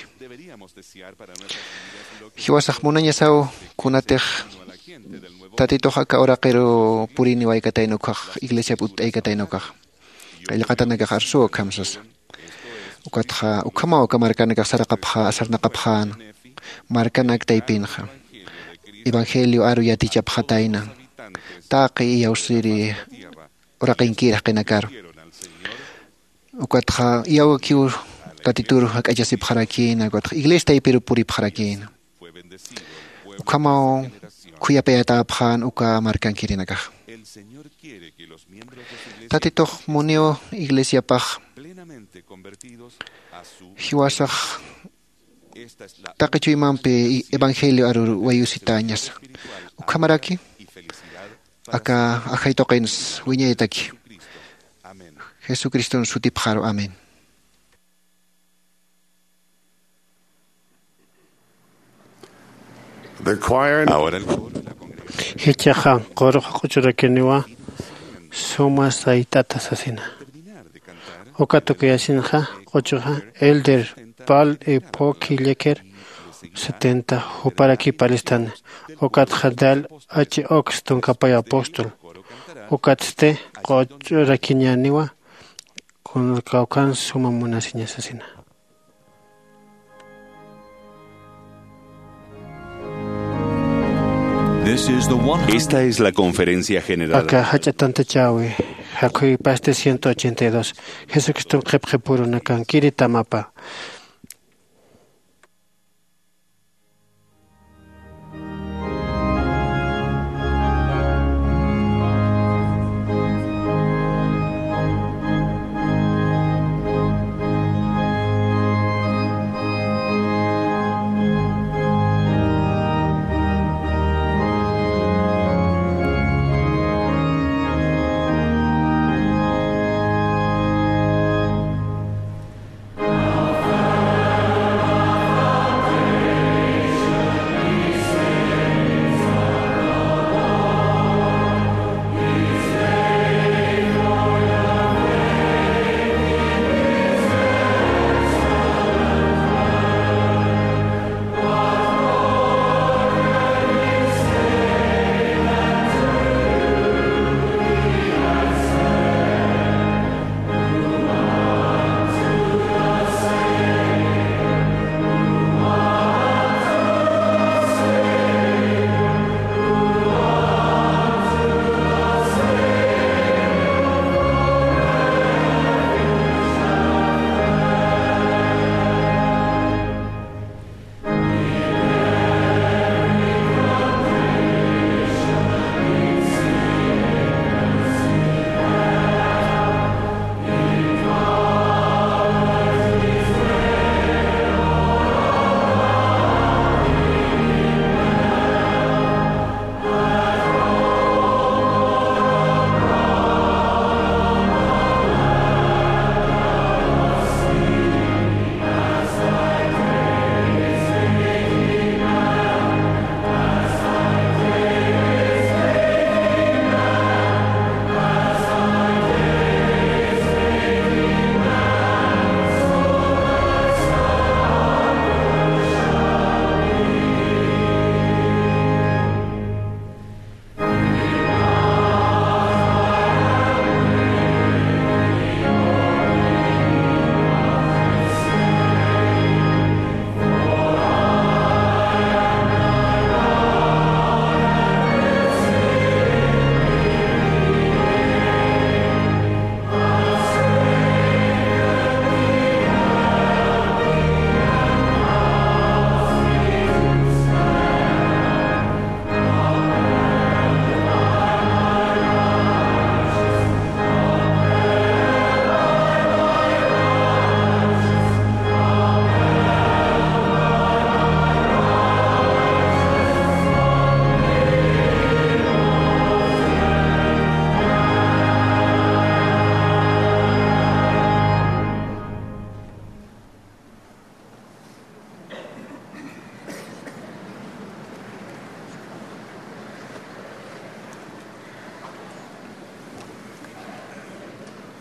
Hiwasaj munañasaw kunatej tatitoj aka oraqero purini waykataynukaj iglesia put'aykataynukaj. Qillqatanakaj arsuwa kamsas. Ukatja ukama markanakaj saraqapja asarnaqapjan. Markanak taipinja. Evangelio aru yatichapjatayna. Taqi yawsiri oraqinkiraj qinakaro. Ukatja yawakiw tatituru hak'achasipjarakina ukatja iglesia taypiru puripjarakina. Ukama kuyapayatapjan uka markankirinakaj. Tatitoj munio iglesiapaj hiwasaj taqichuymanpi evangelio aru wayusitañas ukamaraki aka ajaytoqins wiñaytaki Jesucristo sutipjaro amén. Ahora el coro. Hichaja qoro quchurakeniwa suma saitata sasina. Okatokayasinja qochuja elder Pal e Poki Leker 70 Huparaki Palestine. Okatjadal H. Ox Tonkapay Apóstol. Okatste qochurakiñaniwa con kaukan suma munasiña sasina. Esta es la conferencia general. Acá hachatanta chawi, Hakui Paste 182. Jesucristo Jepjepuru Nakan Kiri Tamapa.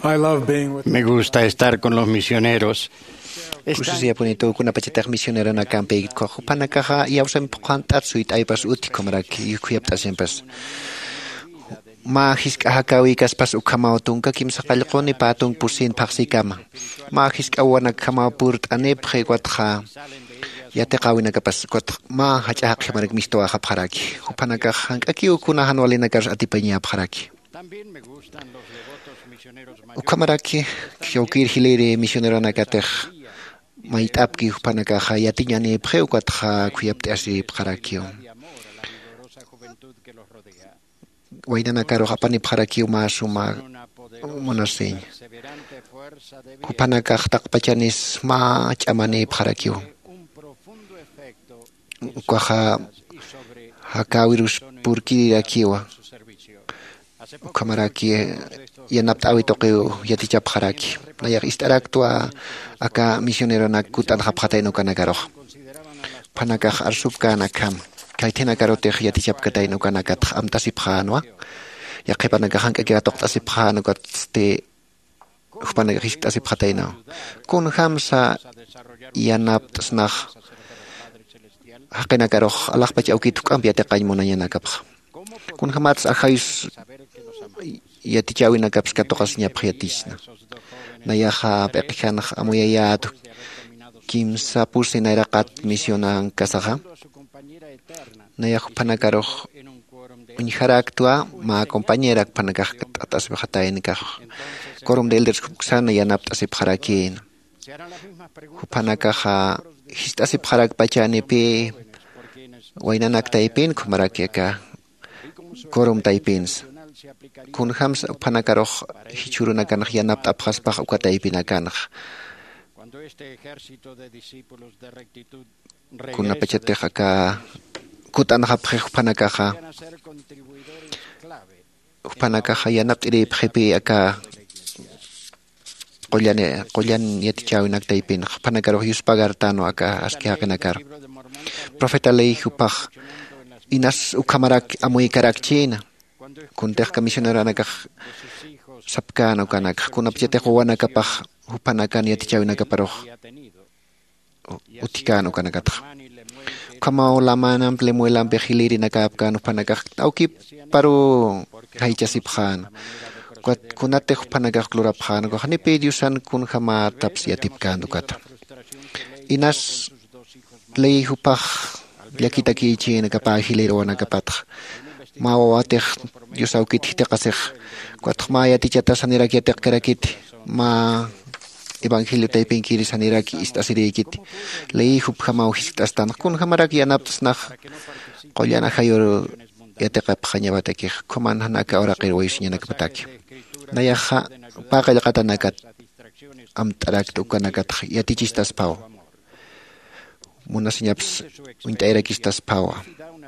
Me gusta estar con los misioneros. Kususia punito kuna pachetek misionero na kampe ko panakaha yausem pantat suit aipas uti komrak yukuyapta sempas ma hisk ahakawi kaspas ukamau tungka kim sakalqoni patung pusin paksikama ma hisk awana kamau purt ane pregwatha yate kawina kapas kot ma hacha khamarik mistoa khapharaki upanakah hankaki ukuna hanwalina kar atipanya pharaki ukamaraki kyokir hilere misionero na kateh maitapki upanaka hayatiñani pxeuquatja kuyapte asi pxarakio wainana karo apani pxarakio masuma monaseñ upanaka taqpachanis ma chamani pxarakio kwaja hakawirus purkirakiwa kamaraki yanapta awitoqeu yaticha pxaraki nayak istaraktua aka misionero na kutan haphateno kanagaro panakah arsupka nakam kaitena karote yatichap kataino kanakat amtasiphanwa yaqipanaka hankaka toqtasiphan kotte upanaka histasiphateno kun hamsa yanaptasnah haqena karo alaqpachi awkitu kampiate qañmunayana kaph kun hamats ajais yatichawina kapska toqasña phyatisna nayaha peqikhanaq amuyayat kimsa pusinairaqat misionan kasaqa nayaq panakaroj unjaraktua ma compañera panakaj atasbajatainikaj korum de elders kuksana yanaptasip harakin hupanakaja histasip harak pachanipi wainanak taipin kumarakeka korum taipins kun hams panakaroj hichurunakanaj yanapta aphaspaj ukataipinakanaj kuna pechateja ka kutanaj panakaja panakaja yanaptiri phepi aka qollan yatichawinak taipin panakaroj yuspagartano aka askiaqinakar profeta leijupaj inas ukamarak amuy karakchina kuntej kamisioneranakaj sapkano kanak kuna pechetej wanakapaj hupanakan yatichawinakaparoj utikano kanakatj kamau lamanam plemuelam pejiliri nakapkan hupanakaj auki paru haichasipjan kunatej hupanakaj klurapjan kohani pediusan kun hama taps yatipkan dukat inas leijupaj yakitaki nakapaj hiliro wanakapatj mawatej Dios aukit hiteqasej kuatjmaya tichata saniraki teqkarakit ma evangelio taipinkiris saniraki istasirikit leihub hamau histastan kun hamaraki yanaptasnaj qollana hayor yateqapjañabatakij kuman hanaka oraqir wayusñanakapataki nayaja paqallqatanakat amt'arak tukanakat yatichistaspaw munasñaps unt'ayrakistaspawa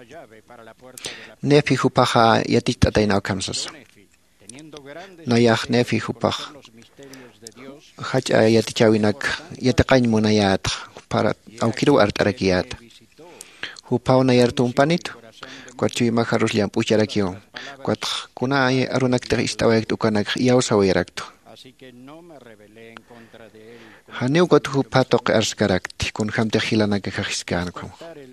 nefi hupaja yatitatainaw kamsas nayaj nefi hupaj hacha yatichawinak yataqañmunayat para awkiru art'arakiyat hupaw nayartumpanit kuatchuymaja rusllan p'ucharakio kuatq kuna arunaktej istawayak tukanak yawsawayaraktu haniw kot hupa toqe arskarakti kun hamtej hilanaka kajiskanku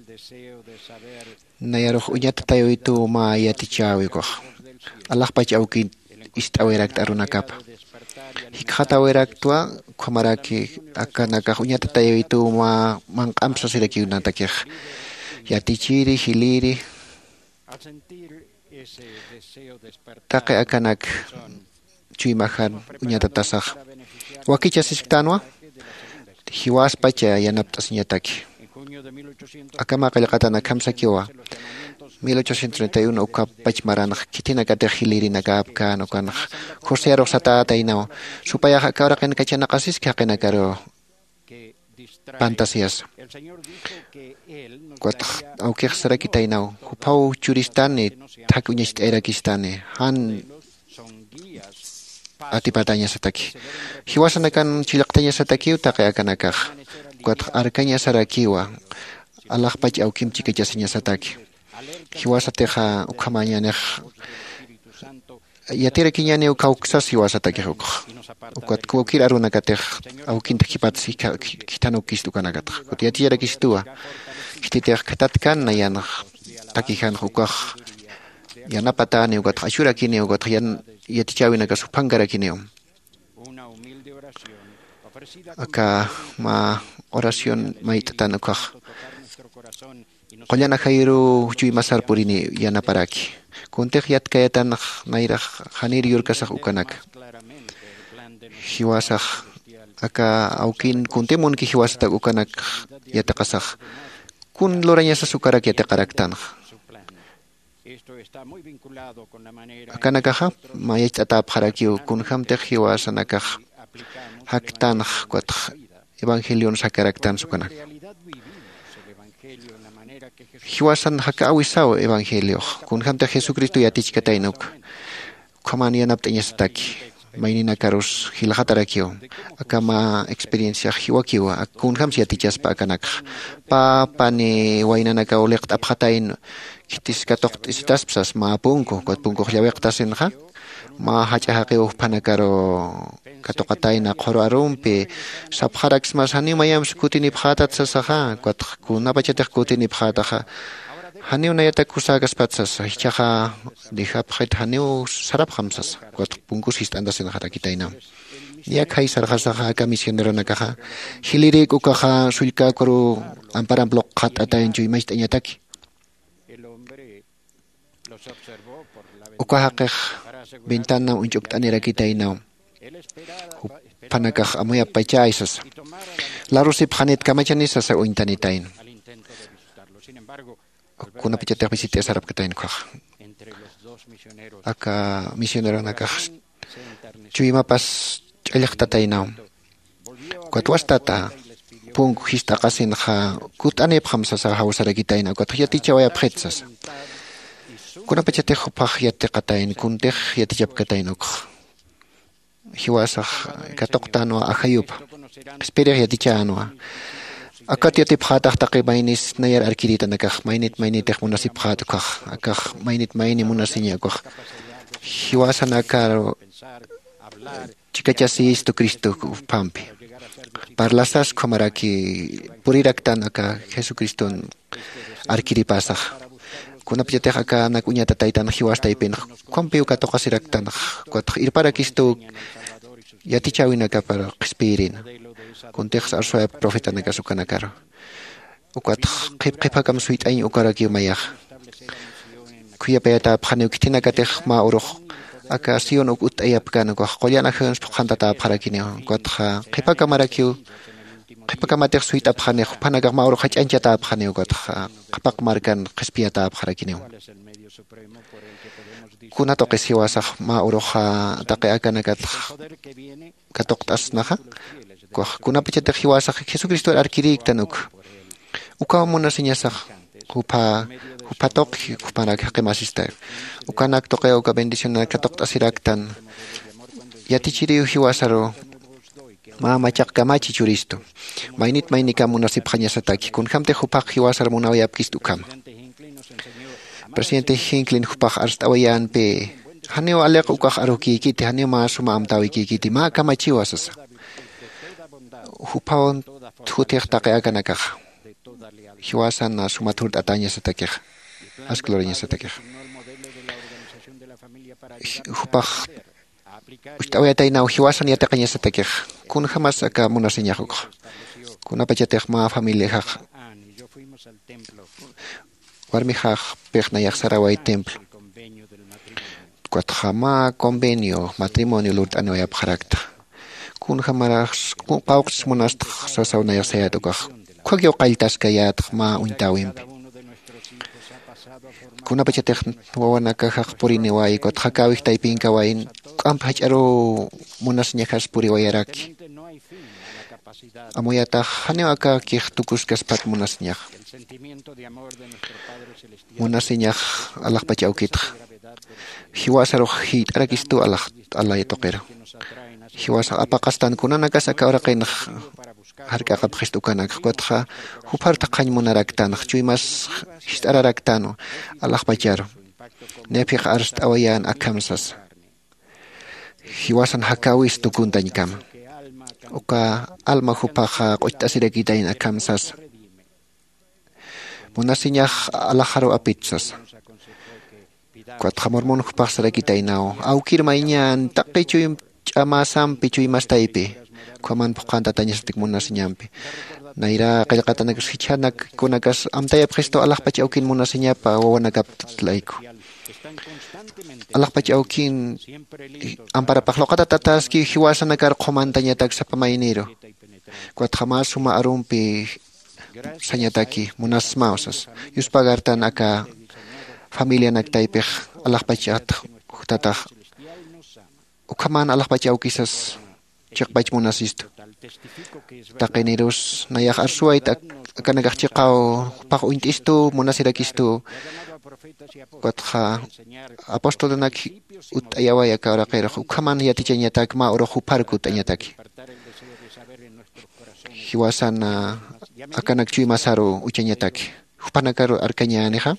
nayaroj uñatatayoytu ma yatichawikuj alaqpach awkin istawayrakta arunakapa hikjatawaraktua kumaraki akanakaj uñatatayoytu ma manq'amsasirakiunatakej yatichiri hiliri taqe akanak chuymajan uñatatasaj wakichasishktanwa hiwaspacha yanaptasñataki akama qillqatana kamsakiwa 1831 ukapach maranaj kitinakatej hilirinakapkan ukanaj José Rosatatainaw supayaj akawraqin kachanaqasiski haqinakaro fantasias kuatq awkej sarakitainaw hupaw churistani thak uñasht'ayrakistani han atipataña sataki hiwasanakan chillaqtaña satakiw taqe akanakaj kuatq arkaña sarakiwa alaqpach awkimchi kachasiña sataki hiwasateja ukhamañanej yatira kiñani ukawksas hiwasatakiq ukat kuwkir arunakatej awkinta kipatsi kitanukis tukanakataq kut yatira kistua kititej katatkan nayanaq takijan ukaj yanapatani ukat ashura kini ukat yatichawina kasupankara kini acá ma oración maitatan ukaj qollana khairu chuy masar purini yanaparaki kuntej yatkayatan nairaj hanir yurkasaj ukanak hiwasaj aka aukin kuntemun ki hiwasata ukanak yataqasaj kun lorañasa sukarak yataqaraktan akanakaja mayach'atap harakiu kun hamtej hiwasanakaj haktan kuat evangelion sakaraktan sukanak hiwasan haka awisao evangelio kun hamta Jesucristo yatichkatainuk khamani yanaptañasataki mainina karos hilhatarakio akama experiencia hiwakiwa kun ham yatichaspa akanak pa pani wainanaka uliqt aphatain kitis katoq istaspsas ma punko kot punko yaweqtasin ha ma hachahaqi panakaro katoqataina qoro arumpi sabharax mas hani mayam skutini phatat sasaha kot kunapachataq kutini phataha hani unayata kusagas patsas hichaha dihapkhit hani sarap khamsas kot punkus histandasin harakitaina ya khai sarhasaha ka misionero nakaha hilirik ukaha sulka koru amparam blok khat atain chui maistanyataki ukahaqih bintana unjuk tanira kitaina panakah amoya pachaisas larusip khanit kamachanisa sa uintanitain kuna pichatek visite sarap katain kah aka misionero nakah chui mapas chaliqtataina kwatwastata pung histaqasin kha kutanep khamsa sa hausara kitaina kwathyati chawaya phetsas kuna pichatek phah yatte qatain kunteh yatijap katainuk hiwasaj katoqtano ahayup esperia yatichano akat yatip khataq taqibainis nayar arkirita nakaj mainit munasip khatukaj akaj mainit munasiñakaj hiwasanakaro chikachasis to Cristo pampi parlasas komaraki puriraktan aka Jesucriston arkiripasaj kuna pichatek aka nakuñata taytan hiwastaypin kompiu katoqasiraktan kwat irparakisto yatichawinaka para qispirin kuntex arsoya profeta naka sukanakaro ukat qipqipakam suitayn ukaraki mayaj kuyapayata phane kitinakatek ma uruq aka sion ukut ayapkan ko qollana khans phantata pharakini kwat qipakamaraki qipakamatek suita phane phanaga ma uruq hachanchata phane ukat qapak markan qispiata pharakini kuna toqis hiwasaj ma uruqa taqi akanakat katoqtas naja kuna pichatek hiwasaj Jesucristo arkirik tanuk ukamuna siñasaj hupa toq hupana qimasista ukanak toqe uka bendición katoqtasiraktan yatichiri hiwasaro ma machaq kamachi churisto mainit mainika munasip khañasataki kun hamte hupaq hiwasar munawayapkis ukam Presidente Hinklin hupaq arstawayan pe haneo alaq ukaq aruki kiti haneo ma suma amtawi kiti ma kamachiwasas hupawon thutiq taqayakanakaq hiwasan na sumatur atanya satakih asklorinya satakih hupaq ustawayatay na hiwasan yataqanya satakih kun hamas aka munasiñahuq kuna pachatej ma familia haq warmijaj pejnayaj saraway templo kuatjama convenio matrimonio lurt'anoyap harakta kun hamaraj qawqs munast sasawnayaj sayatukaj kwagyo qaltaskayat ma untawimpi kuna pachatej wawanaka haq puriniway kuatjakawij taypinkawayn q'ampa hach'aru munasñajas puriwayaraki amoyata haneo aka kij tukuskas pat munasñaj munasiñaj alaq pachawkitq hiwasaro hit arakistu alaq toqero hiwasa apaqastan kunanakas aka oraqinaq hark'aqa pqistukanak kuatqa huparta qañmunaraktanaq chuymas hist'araraktano alaq pacharo nephiq arstawayan akamsas hiwasan hakawis tukuntañ kama. Uka alma hupaja qochtasirakitain akamsas. Munasiñaj alajaro apitzas. Cuatjamormon hupaxarakitainao. Aukirmaiñan taqichuyum ch'amasan pichuy mastaypi. Kuaman puqanta tañastik munasiñampi. Naira qillqatanak hichanak kunakas amtaya presto alajpachi aukin munasiñapa wawanakaptlayku. Alajpachi aukin amparapaqloqata tataski hiwasanakar qomantañatak sapamayniro. Cuatjamas suma arumpi sañataki munasmausas. Yuspagartan aka familia naktaypej alajpachat hutataj. Ukaman alajpachi aukisas chiqpach munasisto. Taqiniros nayaq arsuayt akanagaq chiqaw paq uintisto munasirakisto. Cuatja apostolanak utayawaya kauraqira ukaman yatichañatak ma oro huparku tañataki. Hiwasan akanak chuy masaru uchañataki. Hupanakar arkañaneja.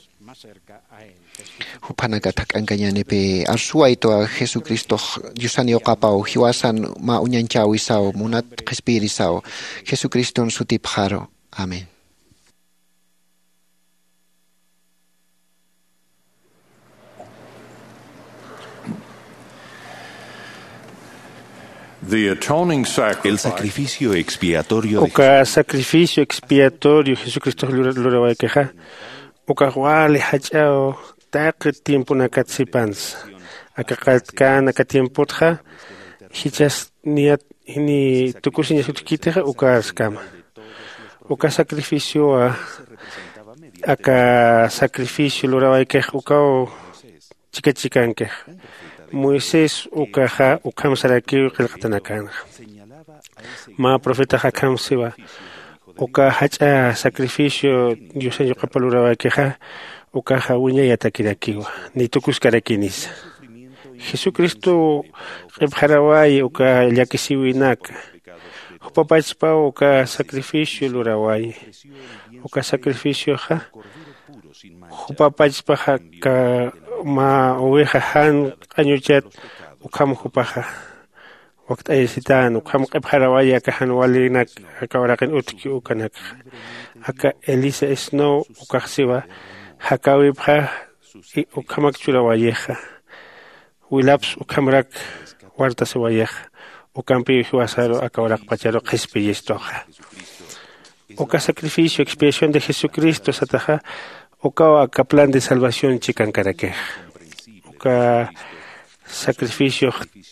Hupanakat angkañanepe arsuayto a Jesucristo yusani oqapao hiwasan ma uñanchawisao munat qhispirisao Jesucristo sutipjaro. Amén. El sacrificio expiatorio de Oka sacrificio expiatorio Jesucristo lura queja. Oka wale hachao taqi tiempo nakatsipans. Akaqatkan akatiempotja hichas ni tukusiña sutkiteja oka skama. Oka sacrificio aka sacrificio lura queja oka chicachicanque. Moisés ukaja ukam saraki qilqatanakan. Ma profeta hakam siwa uka hacha sacrificio Dios yo kapalura queja ukaja uña yatakirakiwa ni tukus karakinis. Jesucristo qibharaway uka yakisiwinak. Upapachpa uka sacrificio luraway. Uka sacrificio ha upapachpa ka ma oveja han añuchat ukam hupaja waqt aysitan ukam qibharawaya ka han walinak akawraqin utki ukanak aka Elisa Snow ukaqsiwa hakawibha ukamak churawayeja wilaps ukamrak wartasiwayeja ukampi hiwasaro akawraq pacharo qhispiyistoja uka sacrificio expiación de Jesucristo sataja uka plan de salvación chicancarake. Uka sacrificio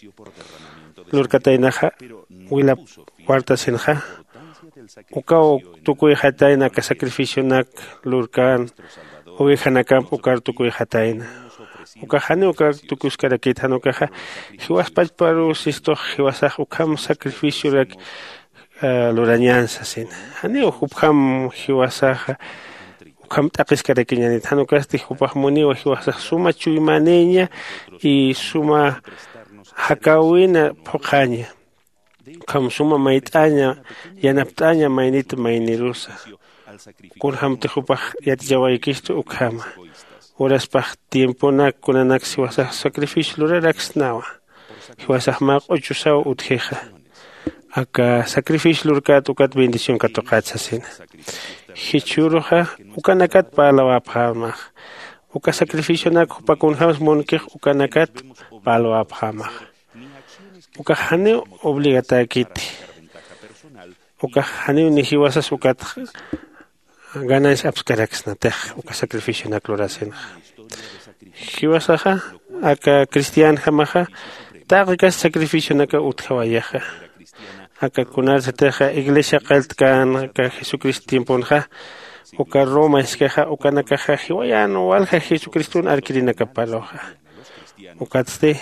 lurkatainaja wila cuarta senja. Uka tukuy hataina ka sacrificio nak lurkan uihanakam uka tukuy hataina. Uka hani uka tukus karakit hanukaja. Hiwas pachparu sisto hiwasaj ukam sacrificio rak lurañanza sin. Hani ukam hiwasaja ukam taqis karakiñanit hanukasti hupajmuni wa hiwasaj suma chuymaneña y suma hakawina phoqaña ukam suma mait'aña yanapt'aña maynita maynirusa kurhamti hupaj yatichawaykistu ukhama uraspaj tiemponak kunanak siwasaj sacrificio luraraksnawa hiwasaj maq'uchusaw utjeja aka sacrificio lurkat ukat bendición katoqatsasina hichuruja ukanakat palawaphamaj uka sacrificio nak hupakunjams monkej ukanakat palawaphamaj uka hane obligatakiti uka hane nihiwasas ukat ganas abskaraksnatej uka sacrificio nak lurasen hiwasaja aka cristian jamaja taqikas sacrificio naka utjawayaja aka kunarsateja iglesia qaltkan ka Jesucristo tiemponja uka Roma eskeja uka nakaja hiwayano walja Jesucristo arkirina kapaloja ukatste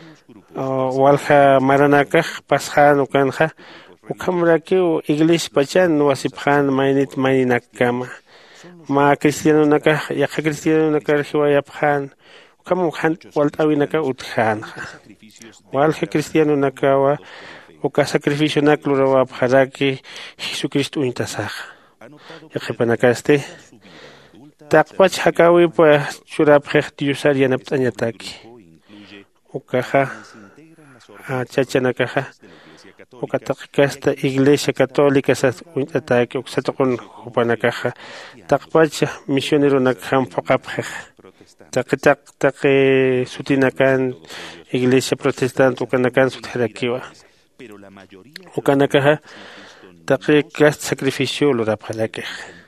walja maranaka pasjan ukanja ukamraki iglesia pachan wasipjan mainit maininakama ma cristiano naka yaqa cristiano naka hiwayapjan ukamu han waltawinaka utjan walja cristiano nakawa uka sacrificio naklurawa pharaki Jesucristo intasaj yaqpanakaste taqpach hakawi pa churapjej tiusar yanapt'añataki ukaja chachanakaja ukataqkasta Iglesia Católica ataki uksataqun hupanakaja taqpacha misionero nakhan paqapja taqi sutinakan Iglesia Protestante ukanakan sutjarakiwa ukanakaja taqi kast sacrificio lurapjalakej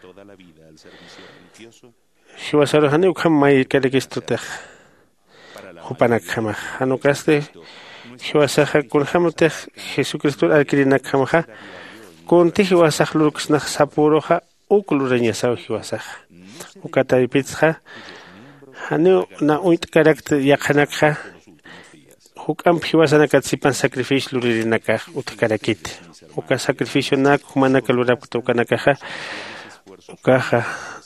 Hiwasarojani ukham may kalekistutej hupanakjamaj hanukaste hiwasaja kunjamutej Jesucristo alkirinakjamaja kunti hiwasaj lurksnaj sapuroja uklureñasaw hiwasaj ukataypitsja hani na uit karakter yaqanakja hukam hiwasanakatsipan sacrificio luririnakaj utkarakit uka sacrificio nak humanaka lurapta ukanakaja ukaja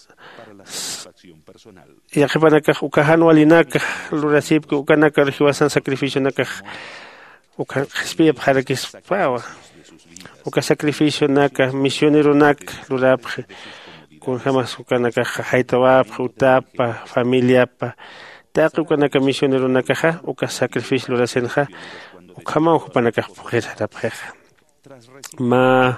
yaqipanakaj ukajanu alinakaj lurasipki ukanaka hiwasan sacrificio nakaj uka qhispiyap harakispawa uka sacrificio nakaj misionero nak lurapj kunjamas ukanaka haytawapj utapa familiapa taqi ukanaka misionero nakaja uka sacrificio lurasenja ukama upanakaj pujerapjeja ma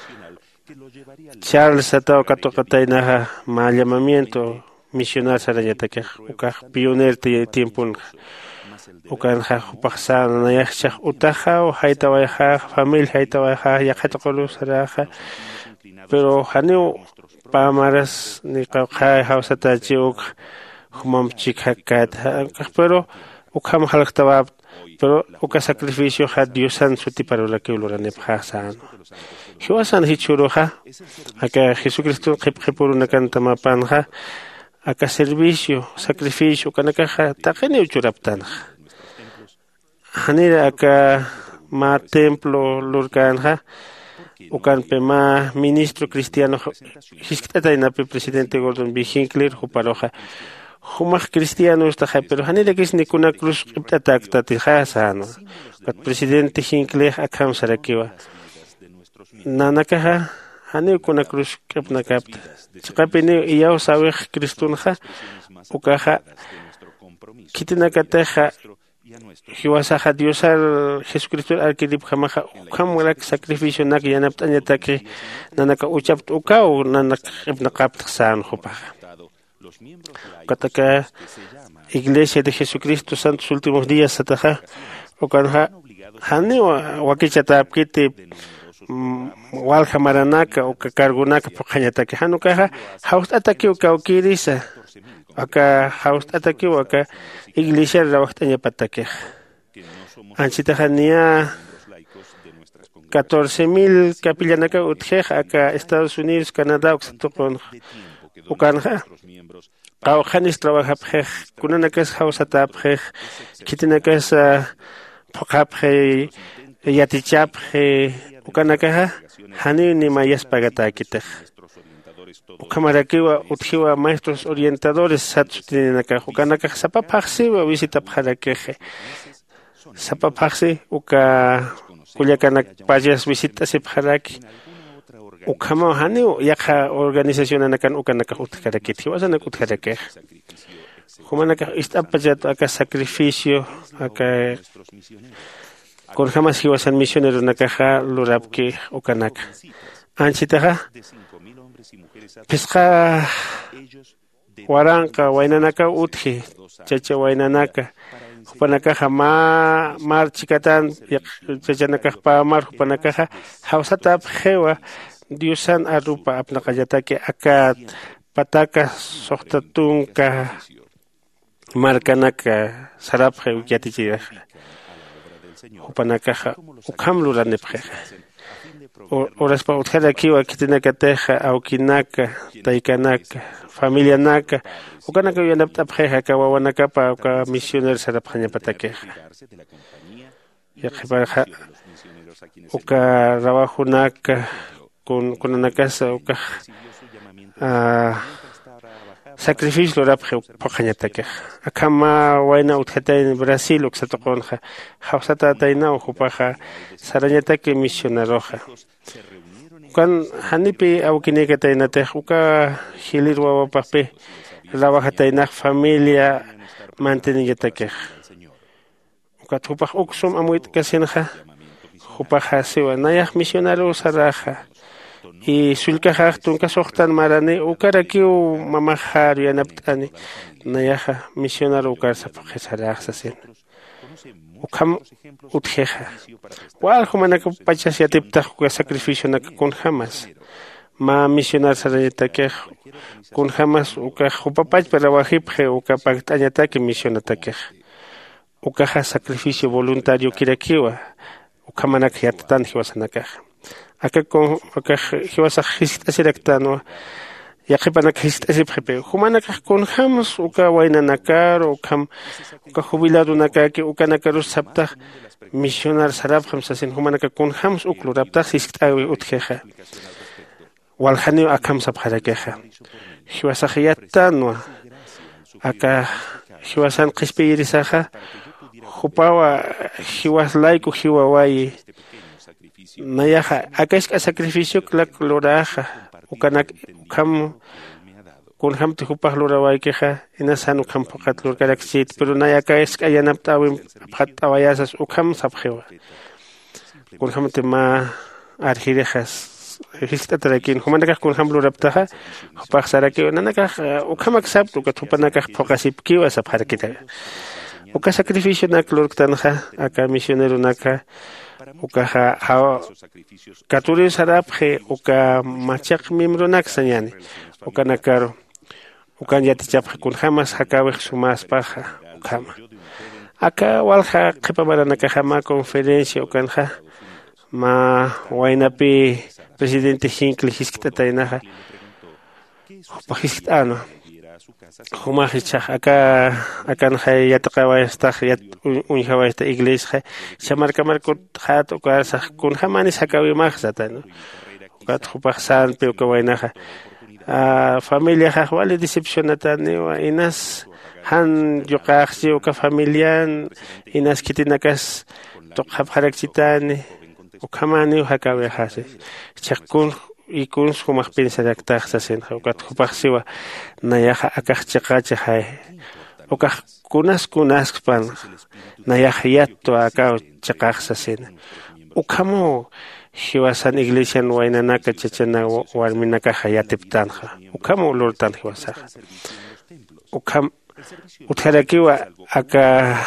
Charles atao katokatainaja ma llamamiento misional sarañatakej ukaj pioner tiempun ukanja upajsanayajchaj utaja o haytawayaja familia haytawayaja yaqataqulu saraja pero haniu pamaras ni qawqay hawsatachi uk humamchik hakat pero ukam halaqtawap pero uka sacrificio ha Diosan suti para la que uluranepasan hiwasan hichuroja aka Jesucristo qipqipuru nakantamapanja aka servicio sacrificio kanakaja taqini uchuraptanja hanira aka ma templo lurkanja ukan pema ministro cristiano hiskataynapi presidente Gordon B. Hinckley huparoja humaj cristiano estaja pero hanira kisni kuna cruz qiptataktatijasano kat presidente Hinckley akam sarakiwa nanakaja hani kuna cruz qipnakapta chiqapini iyaw sawij cristunja ukaja kitinakateja hiwasaja Diosar Jesucristo alkiripjamaja ukamrak sacrificio nak yanaptañataki nanaka uchapt ukaw nanak qipnaqaptsan hupaja Kataka Iglesia de Jesucristo Santos Últimos Días Sataja Okanja Hani Wakichatapkiti Walja Maranaka o Kakargunaka Pokañataki Hanukaja Haust Ataki Ukaukirisa Aka Haust Ataki Waka Iglesia Rawaktaña Patake Anchitahania 14,000 capillanaka utjeja acá Estados Unidos, Canadá, Oxitocon Ukanja Kaujanis trabajapjej, kunanakas hausatapjej, kitinakas pokapjej, yatichapjej, ukanakaja, hani ni mayas pagatakitej. Ukamarakiwa utjiwa maestros orientadores satsutinaka, ukanakaj sapapajsiwa visitapjarakeje. Sapapajsi uka kullakanak payas visitasipjaraki. Ukama hani yakha organización anakan ukanaka utkarakiti wasanak utkarakej humanaka istapajat aka sacrificio aka con jamás hiwasan misionero nakaja lurapki ukanaka anchitaja pisqa waranqa waynanaka utji chacha waynanaka hupanakaja mar chikatan chachanaka pa mar hupanakaja hawsata pjewa Diosan arupa apnaqallataki akat pataka soqtatunka markanaka sarapja yatichiraj upanakaja ukhamluranepja oraspa utjarakiwa kitinakateja aukinaka taykanaka familianaka ukanaka yanaptapjeja kawawanakapa uka misioner sarapjañapatakeja yaqiparja uka rawajunaka con una casa uka sacrificio rapje pajañatake akama waina utjata en Brasil uksatoqonja hawsata taina ujupaja sarañatake misioneroja kan hanipi awkineka tainate uka hilir wawapape rawajataina familia manteniyatake Ukatupaj uksum amuit kasinja. Upaja siwa nayak misionario saraja. Y sulkajaj tunka sohtan marani ukarakiu mamajar yanaptani. Nayaja misionario ukarsa pajesaraja sin. Ukam utjeja. Wal humanaka pachas yatiptaj uka sacrificio naka kun jamas. Ma misionar sarayatake kun jamas uka hupapach para wajipje uka pactañatake misionatake. Ukaja sacrificio voluntario kirakiwa. Ukamanak yatatan hiwasanaka. Acá hiwasa histasiraktano. Yaqipanak histasipjepe. Humanaka kun jamas uka wainanakar ukam uka jubilado nakaki uka nakarus saptaj misionar sarabjam sasin humanaka kun jamas ukluraptaj histawi utjeja. Waljani akam sabjarakeja. Hiwasajiyatano. Acá hiwasan qispirisaja. Jupawa hiwaslaiku hiwawayi. Nayaja, acá es sacrificio claroraja. Ukanak ukam kunham tujupaj lorawai keja. Inasan ukam pokat lorkaraksit. Pero nayaka es ayanaptawim patawayasas ukam sabjewa. Kunham tema arjirejas. Histatakin, humanakaj kunham loraptaja. Hupaj sarakio. Nanakaj ukamak sabtu katupanakaj pokasip kiwa sabjarakita. Uka sacrificio nak lorktanja, acá misionero naka, uka katuri sarapje, uka machak miembro nak sanyani, uka nakaro, uka yatichapje kun jamas hakawej sumas paja, ukama. Acá walja qipamara naka jama conferencia ukanja, ma wainapi presidente Hinckley hiskitatainaja, upajistano. Humajichaj acá nja yataqawa estaj yat unjawa esta iglesia chamarka marco hat ukarsa kun jamanis hakawimaj satano ukat hupaj sanpe ukawainaja familia jawali decepcionatani wa inas han yuqaqsi uka familian inas kitinakas toqhapharakchitani ukamani hakawihasi chakun y kun sumaj pensaractaj sasen ukat hupaj siwa nayaja akaj chaqacha hay ukaj kunas pan nayaja yatto acá chaqaj sasen ukamo hiwasan iglesia wainanaka chachana warminaka hayatiptanja ukamo lortan hiwasaja ukam utharakiwa acá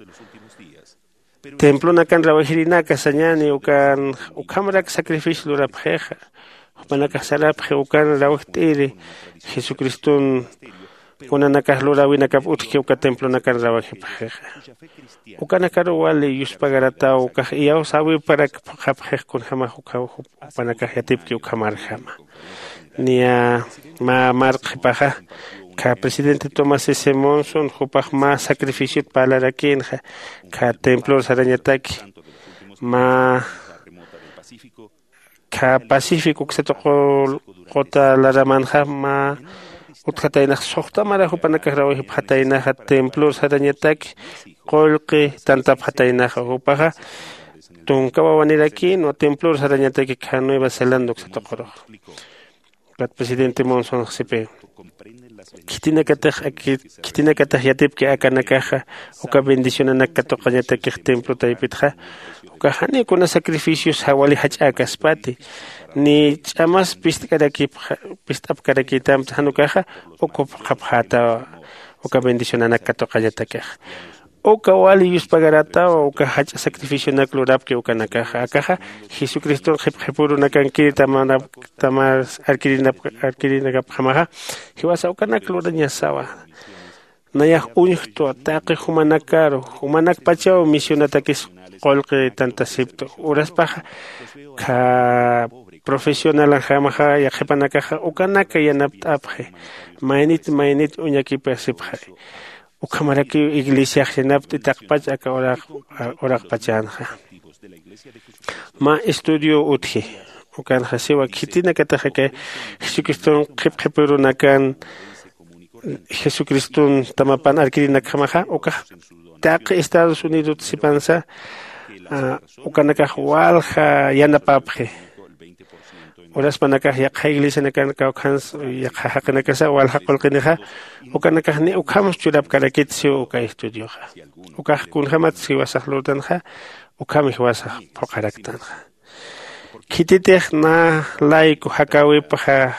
templo nakan rawajirinaka sañani ukamrak sacrificio lurapjeja Panaka sarapje ukan rawhtiri Jesucristun kunanaka lurawinaka utki uka templo nakan rawajipje ukanakaro wali yuspagaratao uka iyaw sawi para kapje kun jama uka panaka yatipki ukamar jama nia ma marqipaja ka presidente Thomas S. Monson hupaj ma sacrificio palarakin ka templo sarañataki ma ka Pacífico que se tocó kota laramanja ma utkataina sohta mara hupanaka rawi hataina templo sarañatak qolqi tanta hataina hupaja tunkawa waniraki no templo sarañatak ka Nueva Zelanda que se tocó kat presidente Monson sipe kitina kata yatip que akanakaja uka bendición anaka toqañatak templo taipitja ukahani kuna sacrificios hawali hachakaspati ni chamas pistap karakitam hanukaja uko khapata uka bendición anaka toqañatak uka wali yuspagarata uka hacha sacrificio naklurap que uka nakaja akaja Jesucristo khepuru nakanki tamar arkirina khamaja hiwasa uka nakluranya sawa nayah unjto taqi humanak pachao misionatakis qolqi tanta sipto uraspaja ka profesional jamaja yaqipanakaja ukanaka yanaptapje mainit uñaki persipja ukamaraki iglesia jenapti taqpach aka oraq pachanja ma estudio utji ukan hasiwa kitina kataja Jesucristo qipqipiru nakan Jesucristo tamapan arkirina kamaja uka taqi Estados Unidos sipansa ukanaka walja yanapapje Oras panakah yakha iglesia nakanaka ukhans yakha hakanakasa wal haqolqiniha ukanakah ni ukhamos churap karakitsi uka estudioha ukah kunhamat siwasaqlutanja ukhamih wasaq phoqaraktanja kititih na laiku hakawipaha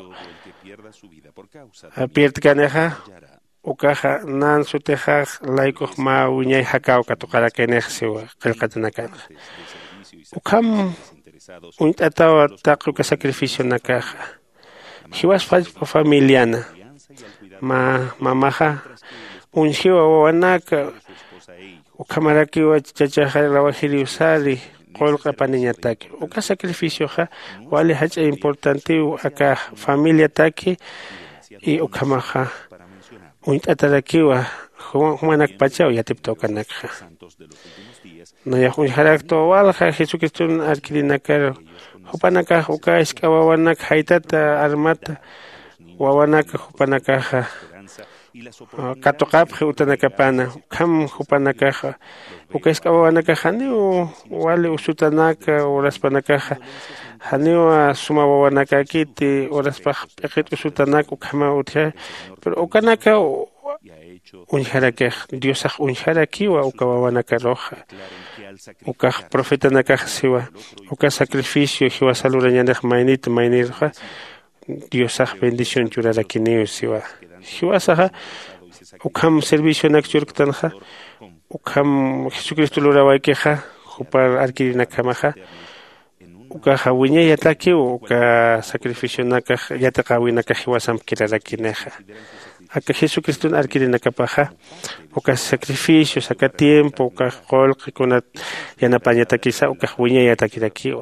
piertkaneja ukaha nan suteja laiku ma uñay hakaw katuqarakenej siwa qilqatanakanja ukham Untatawa taquka sacrificio nakaja. Hiwas familiana. Mamaja. Unjiwa wawanaka. Ukamarakiwa chachaja rawajiri usari. Qolqa paniñataki. Uka sacrificio ja. Wale hacha importante aka familia taki. Y ukamaja. Untatarakiwa. Humanak pachao yatiptokanakja. No ya junjarakto walja Jesucristo adquirinakar hupanaka uka iskawawanak haitata armata wawanaka hupanaka katokap utanakapana kam hupanaka uka iskawawanaka hanio wale usutanaka oraspanaka hanio suma wawanaka kiti oraspaj pekit usutanaka ukama utja pero ukanaka unjarake Diosaj unjarakiwa ukawawanaka roja uka profeta nakaj siwa uka sacrificio hiwa salurañanej mainirja Diosaj bendición churarakineo siwa hiwa saja ukam servicio nakchurktanja ukam Jesucristo lurawaykeja hupar adquirinakamaja uka hawiña yataki uka sacrificio nakaj yataqawinaka hiwa samkirarakineja Aka Jesucristo adquirinakapaja uka sacrificio saca tiempo uka qolqi kunat yanapañatakisa uka wiña yatakirakiwa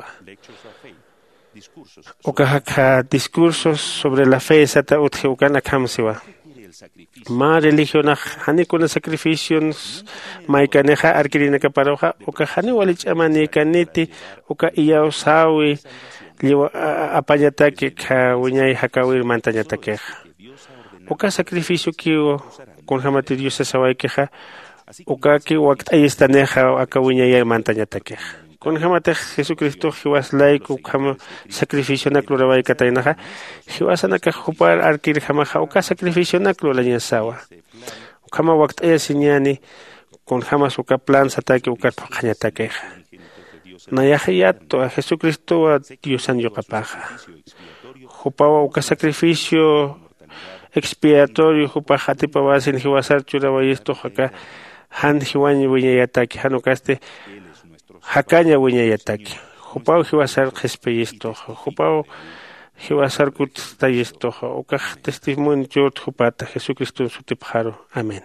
uka haka discursos sobre la fe sata utje ukana kamsiwa ma religiona hani kuna sacrificios maikaneja adquirinakaparoja uka hani walichamani kaniti uka iyausawi liwa apañataki ka wiñay hakawir mantañatakeja uka sacrificio kiwo con jamati Dios sawaykeja uka ki waqt ayestaneja akawiñaya mantañatakeja con jamati Jesucristo hiwas laik ukam sacrificio nakluraway kataynaja hiwasanaka hupar arkir jamaja uka sacrificio naklulaña sawa ukama waqt ayasiñani con jamas uka plan sataki uka paqañatakeja nayajiyato a Jesucristo a Dios anyoqapaja hupawa uka sacrificio expiatorio hupajati pawasin hiwasar churawayisto haka han hiwañi wiñayataki hanukaste hakaña wiñayataki hupaw hiwasar qhispiyisto hupaw hiwasar kutayisto uka testimonio hupata Jesucristo sutipjaro amén.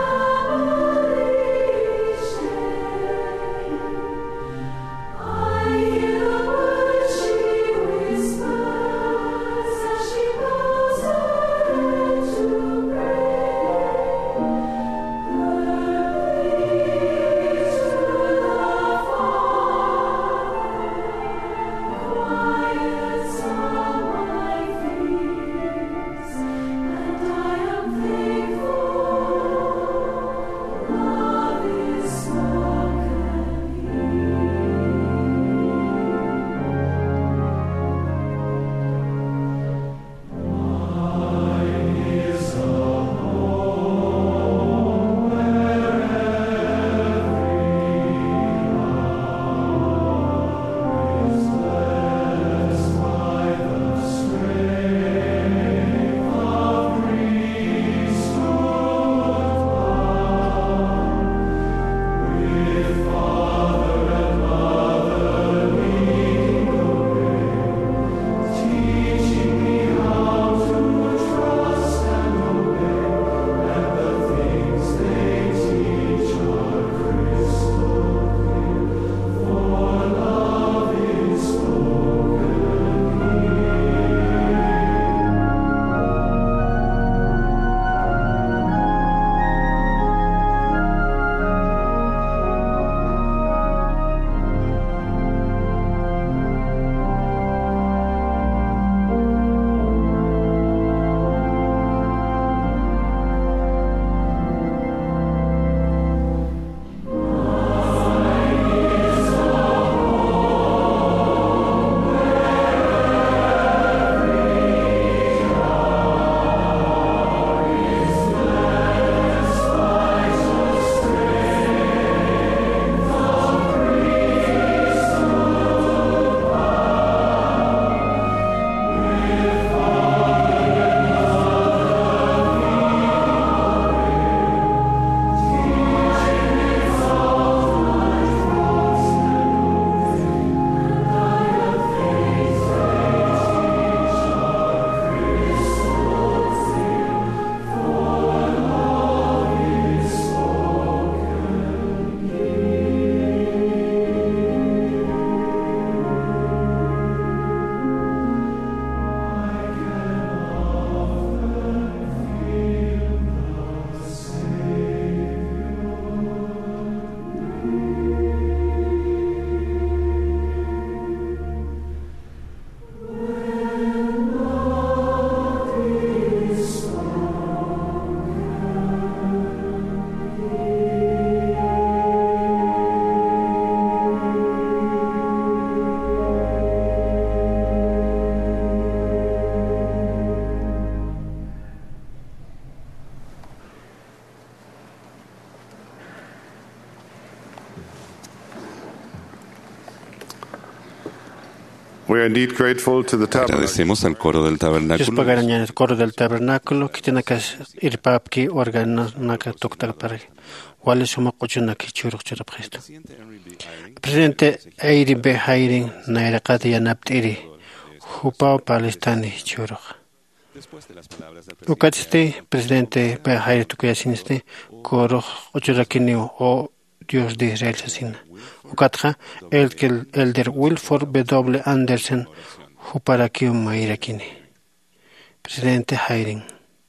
I We are indeed grateful to the tabernacle. Agradecemos al coro del tabernáculo. Dispagaran el coro del tabernáculo que tiene que ir papki organaka toktal para. Wale suma kuchunaki churuk churuk Cristo. Presidente Eiri B. Hayring Nairakati Yanaptiri Hupao Palestani churuk. Ukatiste presidente B. Hayring Tukuyasiniste coro ochurakini o Dios de Israel Sasina. Ukatja elder Wilford W. Anderson Huparakiu Mairakini. Presidente Hayring.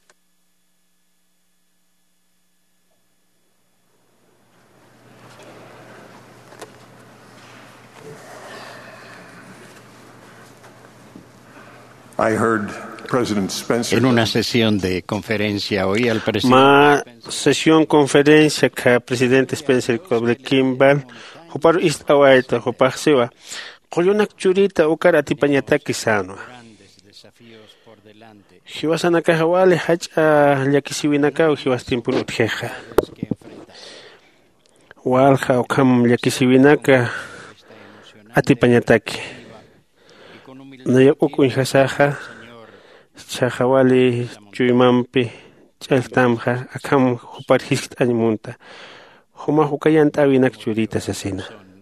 I heard President Spencer. En una sesión de conferencia oí al presidente. Ma sesión conferencia que presidente Spencer Coble Kimball Hupar East Awaita Hupar Sewa Koyonak Churita Ukara Tipañata Kisano. Hiwasana Kahawale Hacha Yakisiwinaka Hiwastimpun Utjeja. Walha Okam Yakisiwinaka Atipañataki. Naya ukun hasaha chahawali chuimampi chaltamha akam hupar hisk animunta huma hukayan tawinak churita sasina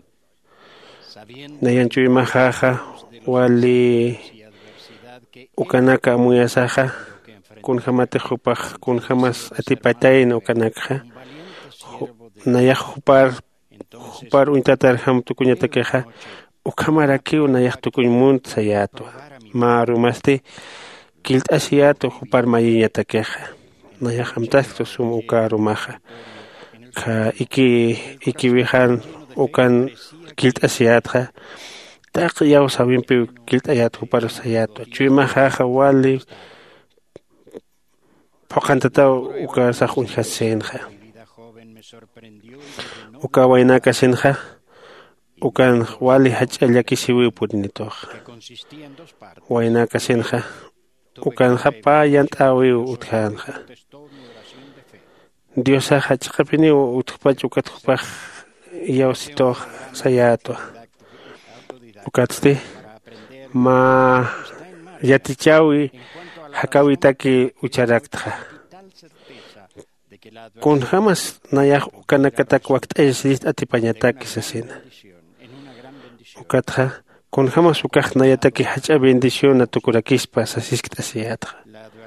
nayan chuimahaha wali ukanaka muyasaha kun hamate hupah kun hamas atipatayin ukanakha naya hupar untatar ham tukunyatakeha Ukamaraki una yachtukuñ munt sayato. Marumaste kilt asiato hupar mayiña takeja. Nayahamtasto sum ukarumaja. Ka iki vihan ukan kilt asiatja. Tak yaw sabimpi kilt ayat hupar sayato. Chuimajaja wali pokantatao uka sahun hasenja. Uka wainaka senja. Ukan wali hachallaki siwi purinitoh. Wainaka senja. Ukan hapa yantawi utkanja. Diosa hachkapini utkpach ukatupaj yausitoh sayato. Ukatste ma yatichawi hakawitaki ucharakta. Kun hamas nayah ukanakatak wakt ayasist atipañataki sasina. Ukatja, kun hamas ukaj nayataki hacha bendición a tukurakispa sasiskta siatja.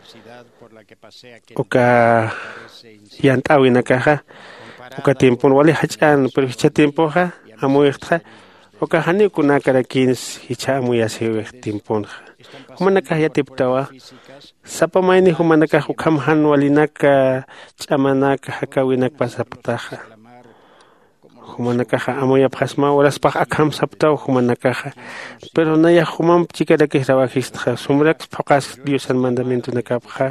Uka yantawi nakaja, uka tiempon wali hachan, pero hicha tiempoja, amuichtja, uka hani kunakarakins hicha amuyasiwech tiemponja. Humanakah yatiptawa, sapa maini humanakah ukamhan walinaka chamanaka hakawinak pasaptaja. Humanakaja amoya pasma horas pa akam saptao humanakaja. Pero naya humam chikara que trabajista, sumrax pocas Dios al mandamiento nakapja.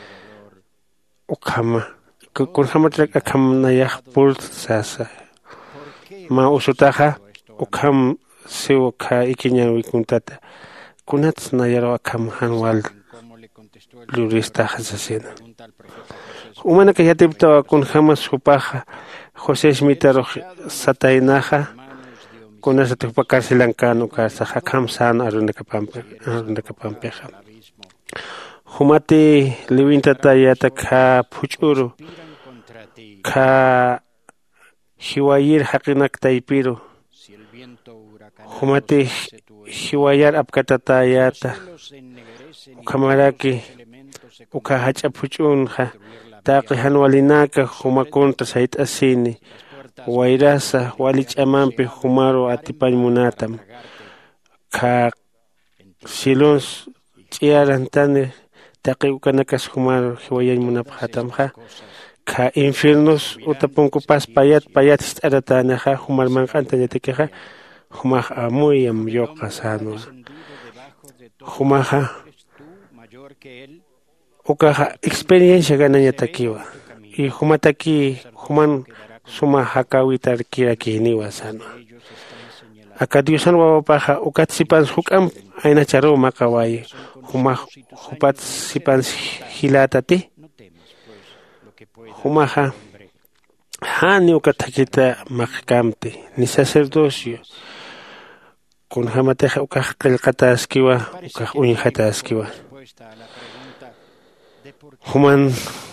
Ukama. Kun hamatrak akam naya pulsasa. Ma usutaja ukam seuka ikinya wikuntata. Kunats nayaro akam hanwal lurista hasasina. Humanaka yatiptawa kun hamas hupaja. José Schmitter Satainaja, con esa tupa carcelancano, Carsaja Kamsan, Arundacapampeja. Humati Livinta Tayata Ka Puchuru, Ka Hiwayir Hakinak Taipiro, Humati Hiwayar Apkatatayata, Kamaraki, Ukahacha Puchunja. Taqihan walinaka humakunta sait asini wairasa walichamampi humaro atipañ munatam ka silons chiarantane taqi ukanakas humaro hiwayañ munaphatamja ka infiernos utapunku pas payat aratanaja humar manqanta yatikeja humaj amuyam yoqasano humaja Ukaja experiencia ganaña takiwa y humataki human suma hakawitar kiraki niwa sano. Akadiusan wawapaja ukatsipan hukam aina charo makawai hupat sipan hilatati humaja hani ukatakita makamte ni sacerdocio kunhamateja ukaj qillqata askiwa ukaj uñijata askiwa human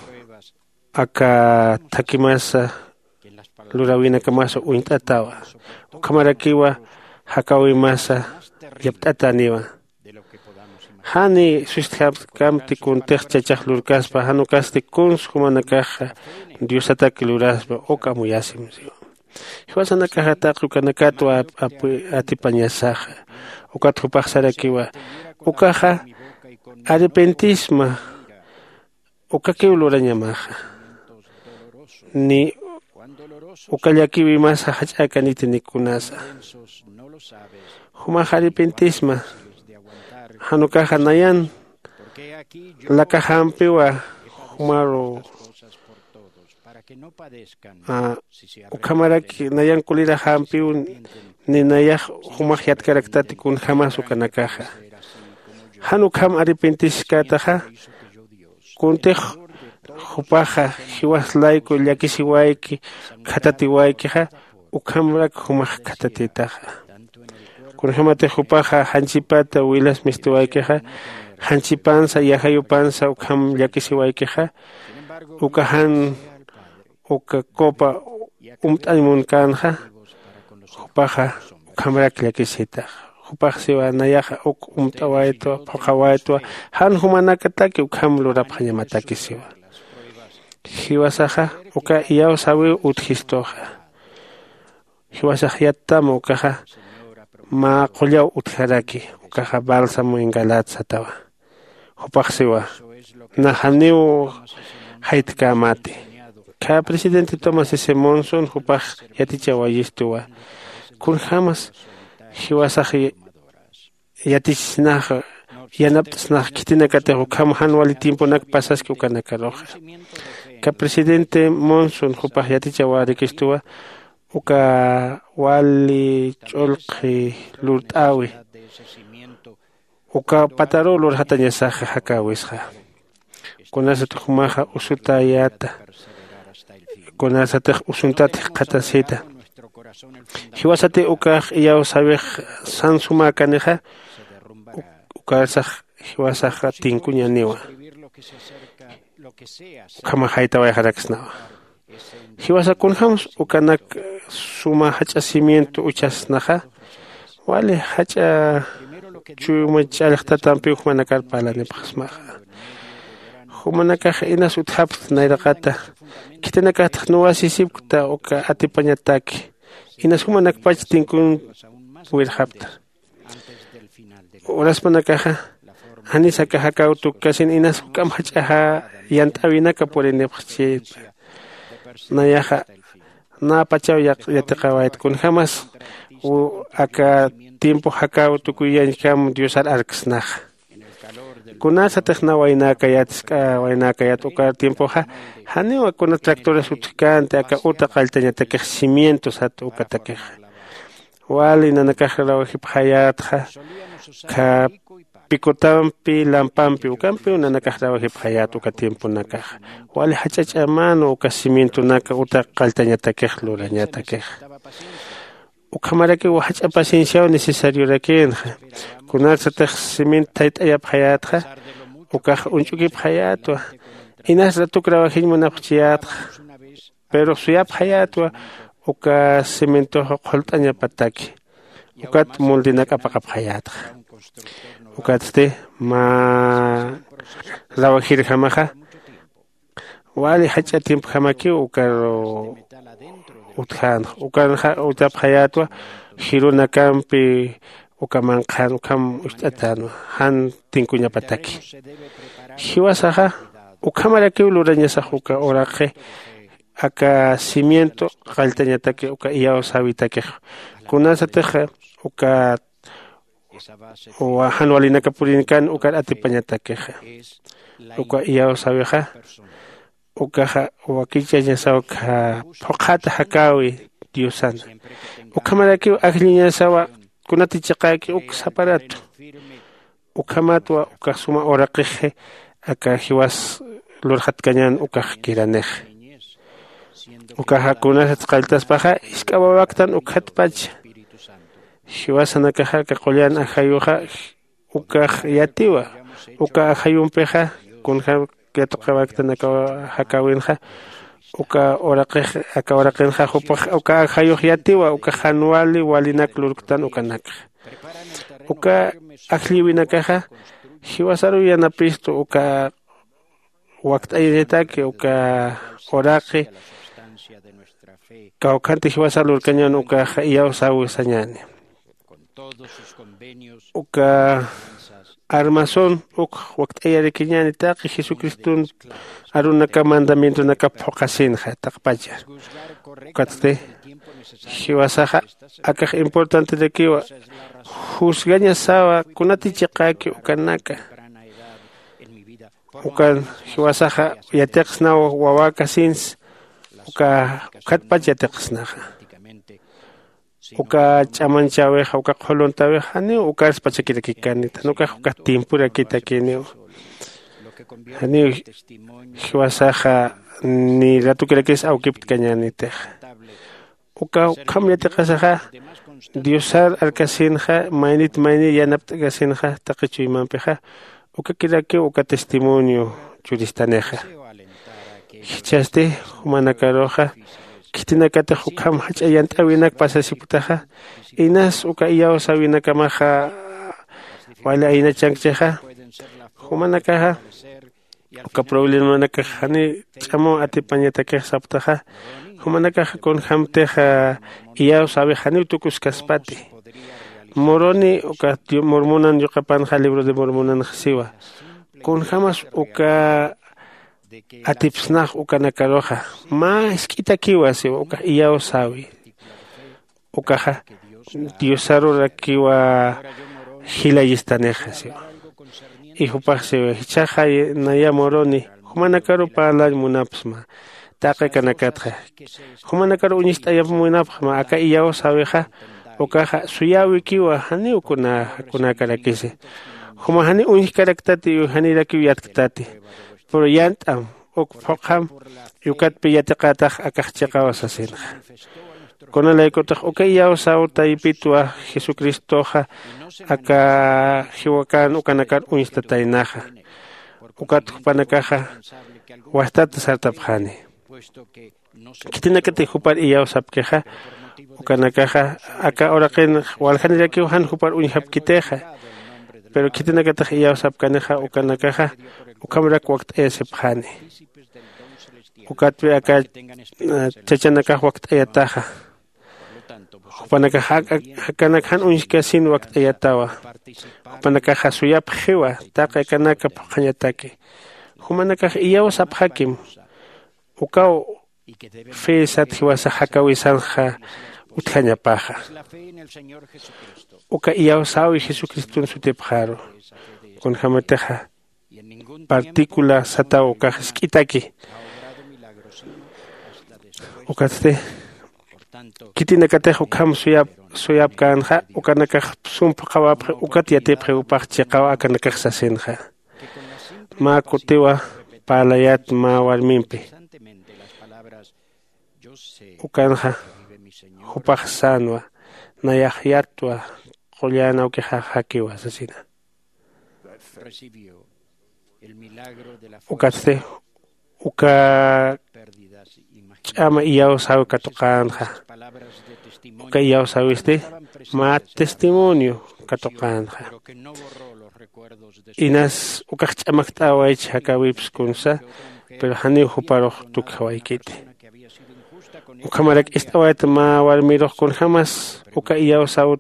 aka takimasa lurawina kamasa uintatawa ukamarakiwa hakawi masa yaptataniwa hani suskamti kuntej chachaj lurkaspa hanukasti kuns humanakaja diosataki luraspa okamuyasim hiwasanakaja taqrukanakatu atipañasaja ukatu paksarakiwa ukaja arrepentisma ukakiw lurañamaja ni ukallakiwi masa hach'akaniti nikunasa humaja arrepentisma hanukaja nayan lakahampiwa humaro ukamaraki nayan kulira hampiw ni nayaj humaj yatkaraktati kun jamás ukanakaja hanukam arrepentiskataja kuntej hupaja hiwaslayku llakisiwayki khatatiwaykiqa ukamrak humaj khatatitaja kunhamate hupaja hanchipata wilas mistiwaykiqa hanchipansa yahayupansa ukam llakisiwaykiqa ukahan ukakopa umt'aymunkanja hupaja ukamrak llakisita hupaj siwa nayaja umt'awaytwa phaqawaytwa han humanakataki ukam lurapaqñamataki siwa hiwasaja uka iyaw sawi uthistoja hiwasaj yattama ukaja ma qullaw utharaki ukaja bálsamo ingalatsatawa hupaj siwa najaniw haytkamati ka presidente Thomas S. Monson hupaj yatichawayistua kun jamas hiwasaj yatichisnaja yanaptasnaj kitinakatej ukam hanwali tiemponak pasaski ukanakaroja ka presidente Monson hupaj yatichawarikistua uka wali ch'ulqi lurt'awi uka pataro lurhatañasaja hakawisja kunasatej humaja usutayata kunasatej usuntatej qatasita hiwasate ukaj iyaw sabej sansumakaneja ukasaj hiwasaja tinkuñaniwa ukama haytawayjarakisnawa hiwasakunjamos ukanak suma hach'asimiento uchasnaja wale hach'a chuma ch'alejtatampi humanakarpalanipaqsmaja humanakaja inas uthapth nayraqata kitinakataq nuwasisipta uka atipañataki inas humanakpach tinkun wirhapta uraspanakaja anisakaja kautukasin inas ukam hach'aja yant'awinaka purinipaqchi nayaja na pachaw yatiqawayta kun jamas aka tiempo hakaw tukuyankam diosar arkasnaja kunasatej nawaynakayat uka tiempo haniwa kuna tractores utkante aka uta qaltañatakej cimientos hatu ukatakej wali nanakaja rawajipajayatja ka pikutampi lampampi ukampi nanakaja rawajipajayat uka tiempo nakaja wali hach'ach'amano uka cimiento naka uta qaltañatakej lurañatakej ukamaraki hach'a paciencia necesario rakenja kunasatej cimiento tayt'ayapajayatja ukaj unch'ukipajayatwa inas ratuk rawajinmunapachiyatja pero suyapajayatwa uka cemento qolt'añapataki ukat moldinak'apaqapajayatja ukaste ma rawajirjamaja wali hach'a tiempo jamaki ukaro utjan ukanja utapajayatwa hirunakampi ukamanqan ukam ucht'atano han tinkuñapataki hiwasaja ukamaraki lurañasaj uka oraqe aka cimiento qaltañataki uka iyaw sawitakej kunasateja uka hanwalinaka purinkan uka atipañatakeja uka iyaw sawija ukaja wakichañasawka phoqata hakawi diosana ukamaraki akliñasawa kunatichaqaki uksaparatu ukamatwa ukasuma oraqeje aka hiwas lurhatkañan ukaj kiranej ukaja kunasat qaltaspaja isk'awawaktan ukhatpacha Hiwasanakaja kaqulian ajayuja ukaj yatiwa uka ajayunpeja kunja yatuqawaktanaka hakawinja uka oraqej akawaraqenja uka ajayuj yatiwa uka januali walinak lurktan ukanak uka ajliwinakaja hiwasaru yanapisto uka waqt'ayritaque uka oraqi kawkhanti hiwasalur kañan uka iyawsawi sañani uka armazón waqt'ayari kiñani taqi Jesucristun arunaka mandamiento naka phuqasinja taqpacha ukatste hiwasaja akaj importante de kiwa juzgaña sawa kunati chiqaki ukanaka ukan hiwasaja yateqsnawa wawaka sins uka katpach yateqsnaja uka chamanchaweja uka qholuntaweja ni uka spachakitakikanita nuka uka timpura kitakini hani hiwasaja ni ratukilakis awkipta kañanitej uka kamyatiqasaja diosar alkasinja mainit yanapta kasinja taqichuymanpeja uka kilaki uka testimonio churistaneja hichaste humanakaroja kitinakata hukam hach'ayant'awinak pasasiputaja inas uka iyawsawinakamaja wala aynachanchija humanakaja uka problemanakaja ni ch'amu atipañatakej saptaja humanakaja kunhamteja iyawsawejani tukuskaspati moroni uka mormonan yuqapanja libro de mormonan siwa kunhamas uka atipsnaq ukanakaroja más k'itakiwa siwa uka iyawsawi ukaja diosaru rakiwa hilayistaneja siwa ihupaj siwa hichaja naya moroni humanakaru palay munapsma taqe kanakatja humanakaru uñist'ayap munapma aka iyawsaweja ukaja suyawi kiwa hani kunakarakisi huma hani uñiskaraktati hani rakiwi yatkatati pero yantam ukphoqam yukatpi yatiqataj akajchiqawasasinja kunalaykutaq uka iyawsawta ipitwa Jesucristoja aka hiwakan ukanakar uñistataynaja ukatujpanakaja wastata sartapjani kitinakati hupar iyawsapkeja ukanakaja aka oraqin waljani rakiwan hupar uñihapkiteja pero kitinakataj iyawsapkaneja ukanakaja ukamrak waqt'ayasipjani ukatpi aka chachanakaj waqt'ayataja upanakaja hakanakjan uñiskasin waqt'ayatawa upanakaja suyapjiwa taqe kanaka phuqañataki humanakaj iyawsapjakim ukaw fesat hiwasa hakawisanja utjañapaja uka iyawsawi Jesucristun sutipjaro kunjamateja partícula sata uka skitaki ukatste kitinakateja ukam suyap kanja ukanakaj sumpaqawapje ukatiatipje upajchiqawa akanakaj sasinja ma kutiwa palayat ma warminpi ukanja upaj sanwa nayahyatwa qollana ukeja hakiwa sasina ukatste uka ch'ama iyawsawi katuqanja uka iyawsawiste ma testimonio katuqanja inas ukaj ch'amakt'awaych hakawips kunsa pero hani huparuj tukhawaykiti ukamarak ist'awayta ma warmiruj kunjamas uka iyawsawt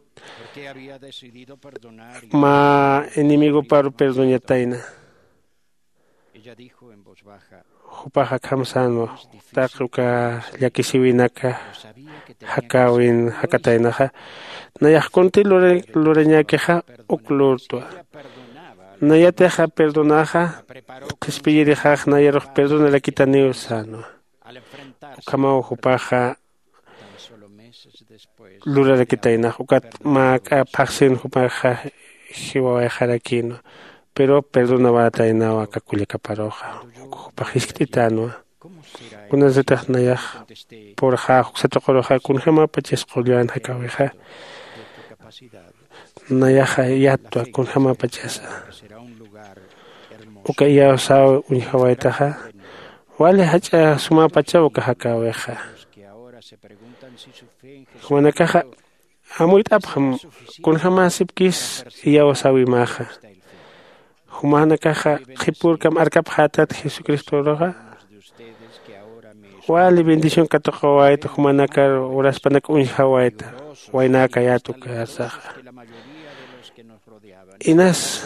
ma enemigo paru perdoñatayna hupaja kamsano taquka llakisiwinaka hakawin hakataynaja nayajkunti lureñakeja uklurtua nayateja perdonaja qhispiyirija nayaruj perdona lakitaniusano ukama hupaja lurarakitayna ukat ma paqsin hupaja hiwawajarakino pero perdona batayna wakakullakaparoja pajistitano kuna zetah nayaj porja satoqoroja kunjama pachis qullan hakaweja nayaja yatua kun hama pachasa uka iya saw unhawaitaja wale hacha suma pacha uka hakaweja humana caja amuit abham kun hama sipkis iya sawi maja humana caja khipur kam arkap hatat Jesucristo roja wale bendición katokawaita humana kar oras panak unhawaita wainaka yatuka saja inas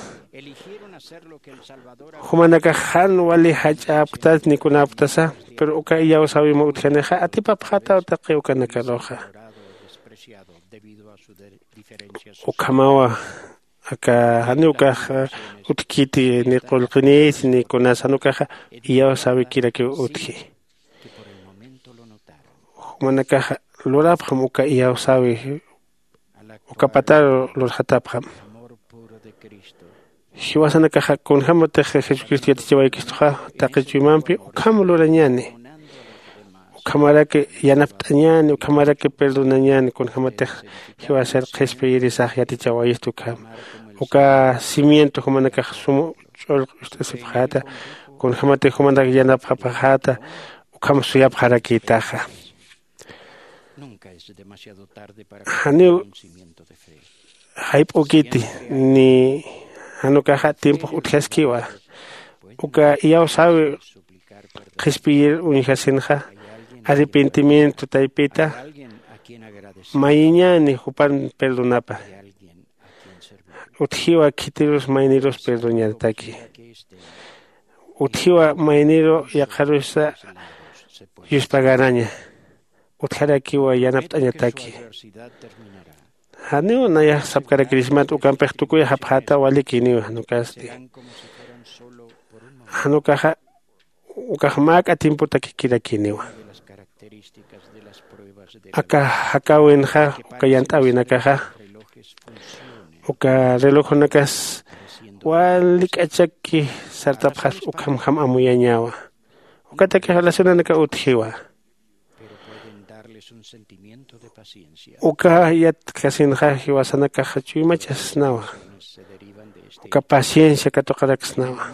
humanaka han wali hacha aptas ni kuna aptasa pero uka iya sawi mo utjaneja atipa phata utaqi uka nakaloja ukamawa aka hanuka utkiti ni qulqinis ni kuna sanuka iya sawi kira ke utki humanaka lorap uka iya sawi uka patar lor hatapam Hiwasana caja con jamate Jesucristo yatichawai kistoja taqichimampi ukamlo rañani ukamara que yanaptañani ukamara que perdonañani con jamate hiwasar qespirisa yatichawai istukam uka cimiento humana caja sumo chol ustasipjata con jamate humana yanapapajata ukam suyap harakitaja Haniu hype okiti ni Hanukaja tiempo utjaskiwa uka iya sabe respir unijasenja arrepentimiento taipita mañana jupan perdonapa utjiwa kitiros maineros perdonartaki utjiwa mainero yaqarusa yuspagaraña utjarakiwa yanaptañataki Haneo naya sabkara krismat ukan pektuku ya hapata wali kini hanukasti. Hanukaha ukahmak atimpo takikira kini wa. Aka hakawinha ukayantawin akaha. Uka reloj nakas walik achaki sartapjas ukamham amuyanyawa. Ukataki halasuna naka uthiwa. Uka yat kasinja hiwasana caja chuimachas nawa. Uka paciencia katoqarax nawa.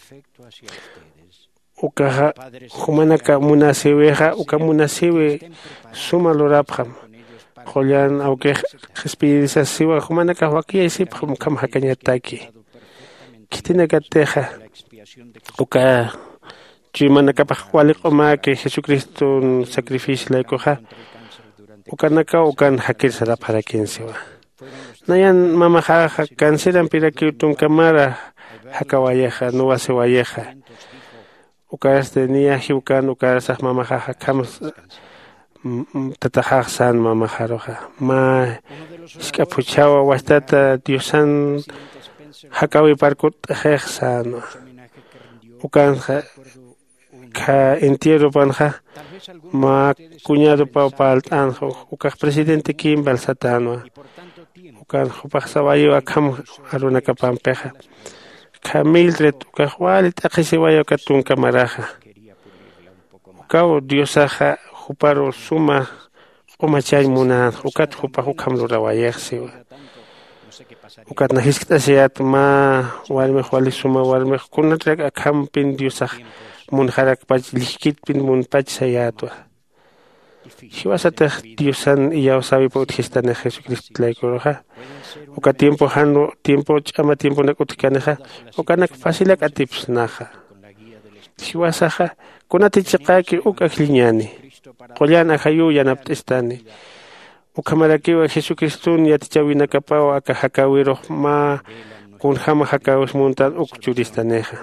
Uka humanaka munaseweja uka munasewe suma lorapjam. Jolyan auke espirisa siwa humanaka wakia isipjam kam hakanyataki. Kitina gateja uka chuimanaka pajwalik oma que Jesucristo un sacrificio la coja. Ukanaka ukan hakir sara para quien se va. Nayan mama jaja cancelan pira que utun camara hakawayeja no hace wayeja. Ukaras tenía hiukan ukaras mama jaja kamos tatajaxan mama jaroja. Ma escapuchawa wastata diosan hakawi parkut jexan. Ukan ka entierro panja ma cuñado pa anjo uka presidente Kimbal Satano uka jupaxawayo akam aruna kapampeja ka Mildred uka wali taqisewayo katun kamaraja uka diosaja juparo suma umachay muna uka jupa ukamlo rawayexsiwa uka nahiskatasiat ma walme wali suma walme kunatrek akam pin diosaj munharak pach likit pin mun pach sayatwa hiwasata diosan iya sabi po utjistana Jesucristo laikoroja uka tiempo hano tiempo chama tiempo nakutikaneja uka nak fasilak atips naja hiwasaja kunati chiqaki uka kliñani qollan ahayu yanaptistani uka marakiwa Jesucristo yatichawina kapawa aka hakawiro ma kun hama hakawis muntan ukchuristaneja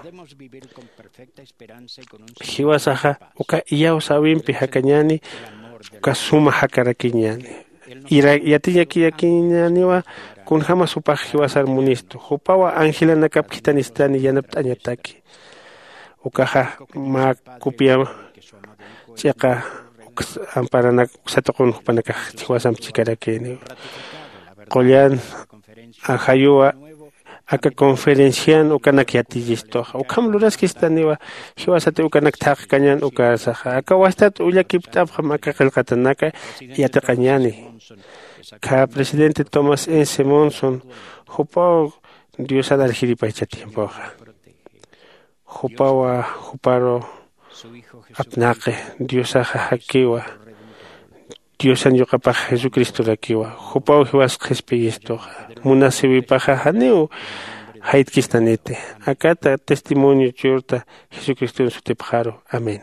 Hiwasaja uka iya sabimpi hakanyani uka suma hakarakiñani ira yatiya kiyakiñani wa kun hama supaj hiwasar munisto hupawa Ángela nakapkitanistani yanaptañataki ukaja ma kupia chiqa amparana sataqun hupanaka hiwasam chikarakini qollan ajayuwa Aka conferencian ukanak yatijisto. Ukam luras kistaniwa hiwasate ukanak tak kanyan ukasaha. Aka wastat ulakiptab hamaka kelkatanaka yatakanyani. Ka presidente Thomas S. Monson hupao Dios adal hiripacha tiempo. Hupawa huparo apnake Dios hakiwa. Dios an yokapa Jesucristo rakiwa. Hupao hiwas jespisto. Munasiwi paja haneu hait kistanete. Acá testimonio churta Jesucristo en su tepjaro. Amén.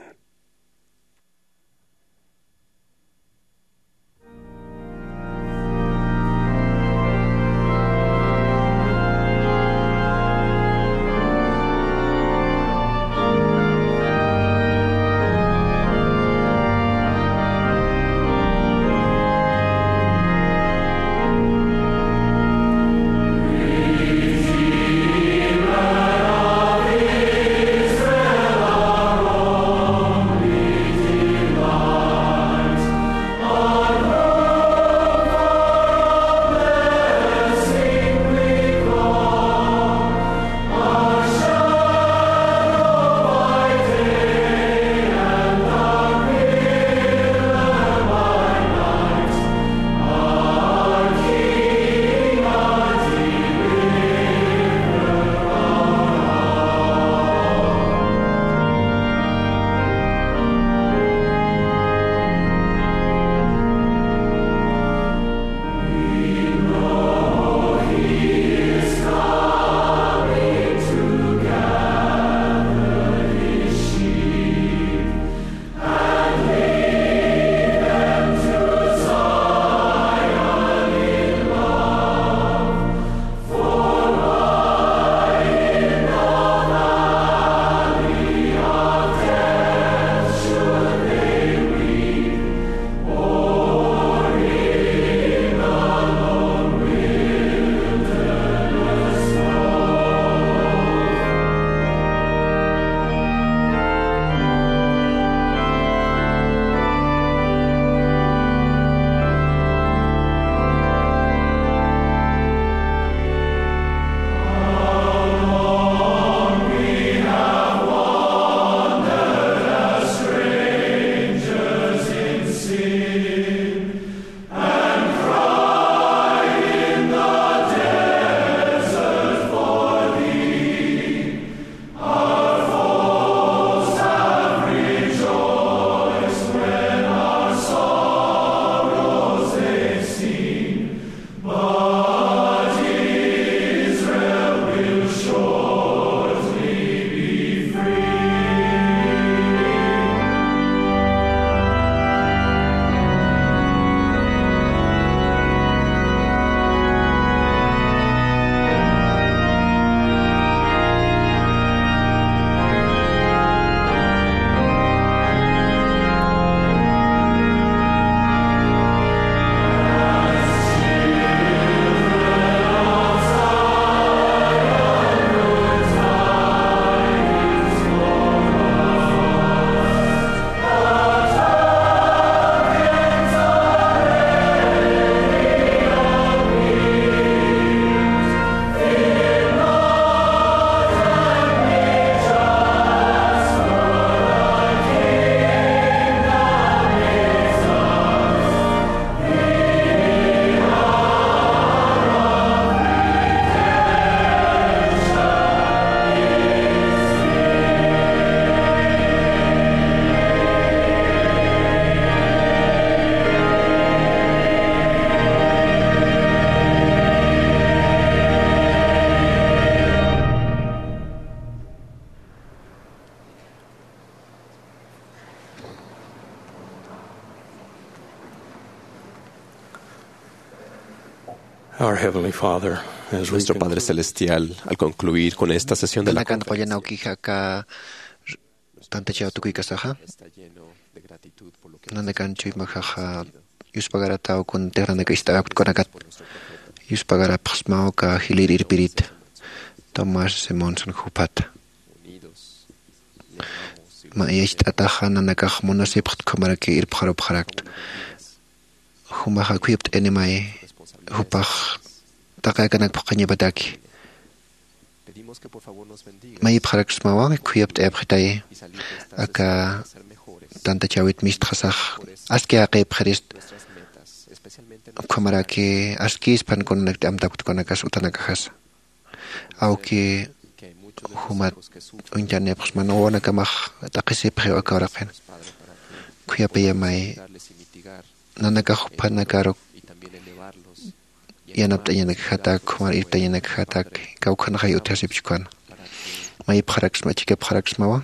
Nuestro Padre Celestial, al concluir con esta sesión de la conferencia, Hupach takakanak pakanya badaki Mayip Haraksmawan, Kuyap Ebhitaye, Aka Tanta Chawit Mistasach, Aski Aqib Harist, Kumaraki, Askis Pan Connect Amtakut Konakas Utanakajas, Auki Humat Unjanepos Manoana Kamach, Takisi Preokarapen, Kuyapaya Mai Nanakah Panakarok. Yanap tayanak hatak, kumar tayanak hatak, kaukan kayo tasipchukan. May paraks machika paraks mawa.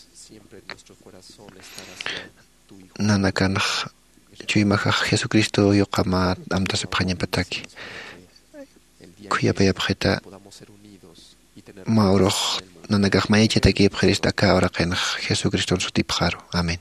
Nanakan chuimaka Jesucristo yokama amtasip kanya pataki. Kuya paya pahita mauroch nanagak mayichetaki pahirista ka oraken Jesucristo sutipjaro. Amen.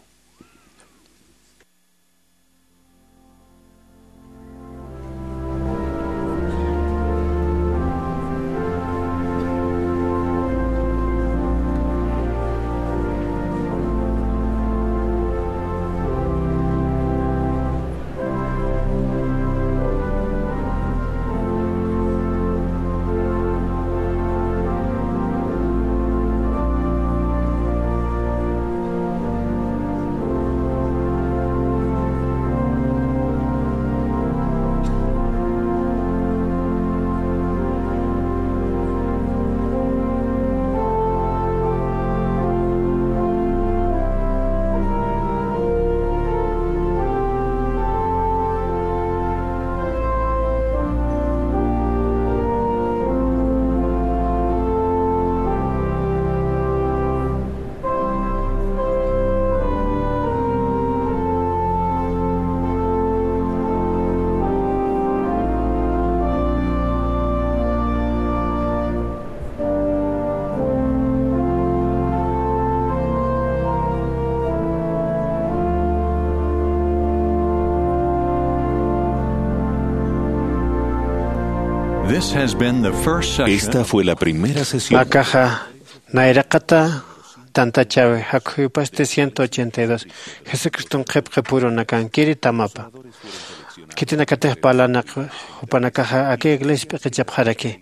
Esta fue la primera sesión. Makaja Nairakata Tantachawe Hakupaste 182. Jesucristo Puro Nakan Kiri Tamapa. Kitinakate Palana Hupanakaja Ake Iglesia Pechapharaki.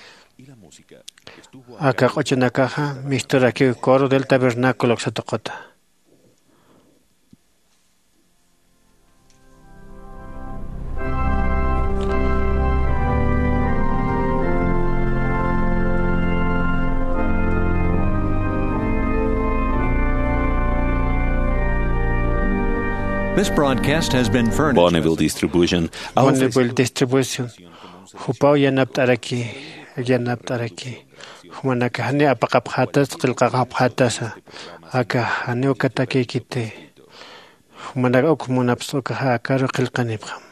Aka Ochenakaja Misturaki Coro del Tabernáculo Xatokota. Bonneville Distribution. Bonneville Distribution. Hupao yanaptaraki. Humanaka hani apakaphatas qilqaqaphatasa. Aka hani ukataki kite. Humanaka ukmunapsuka ha akaru qilqanipqa.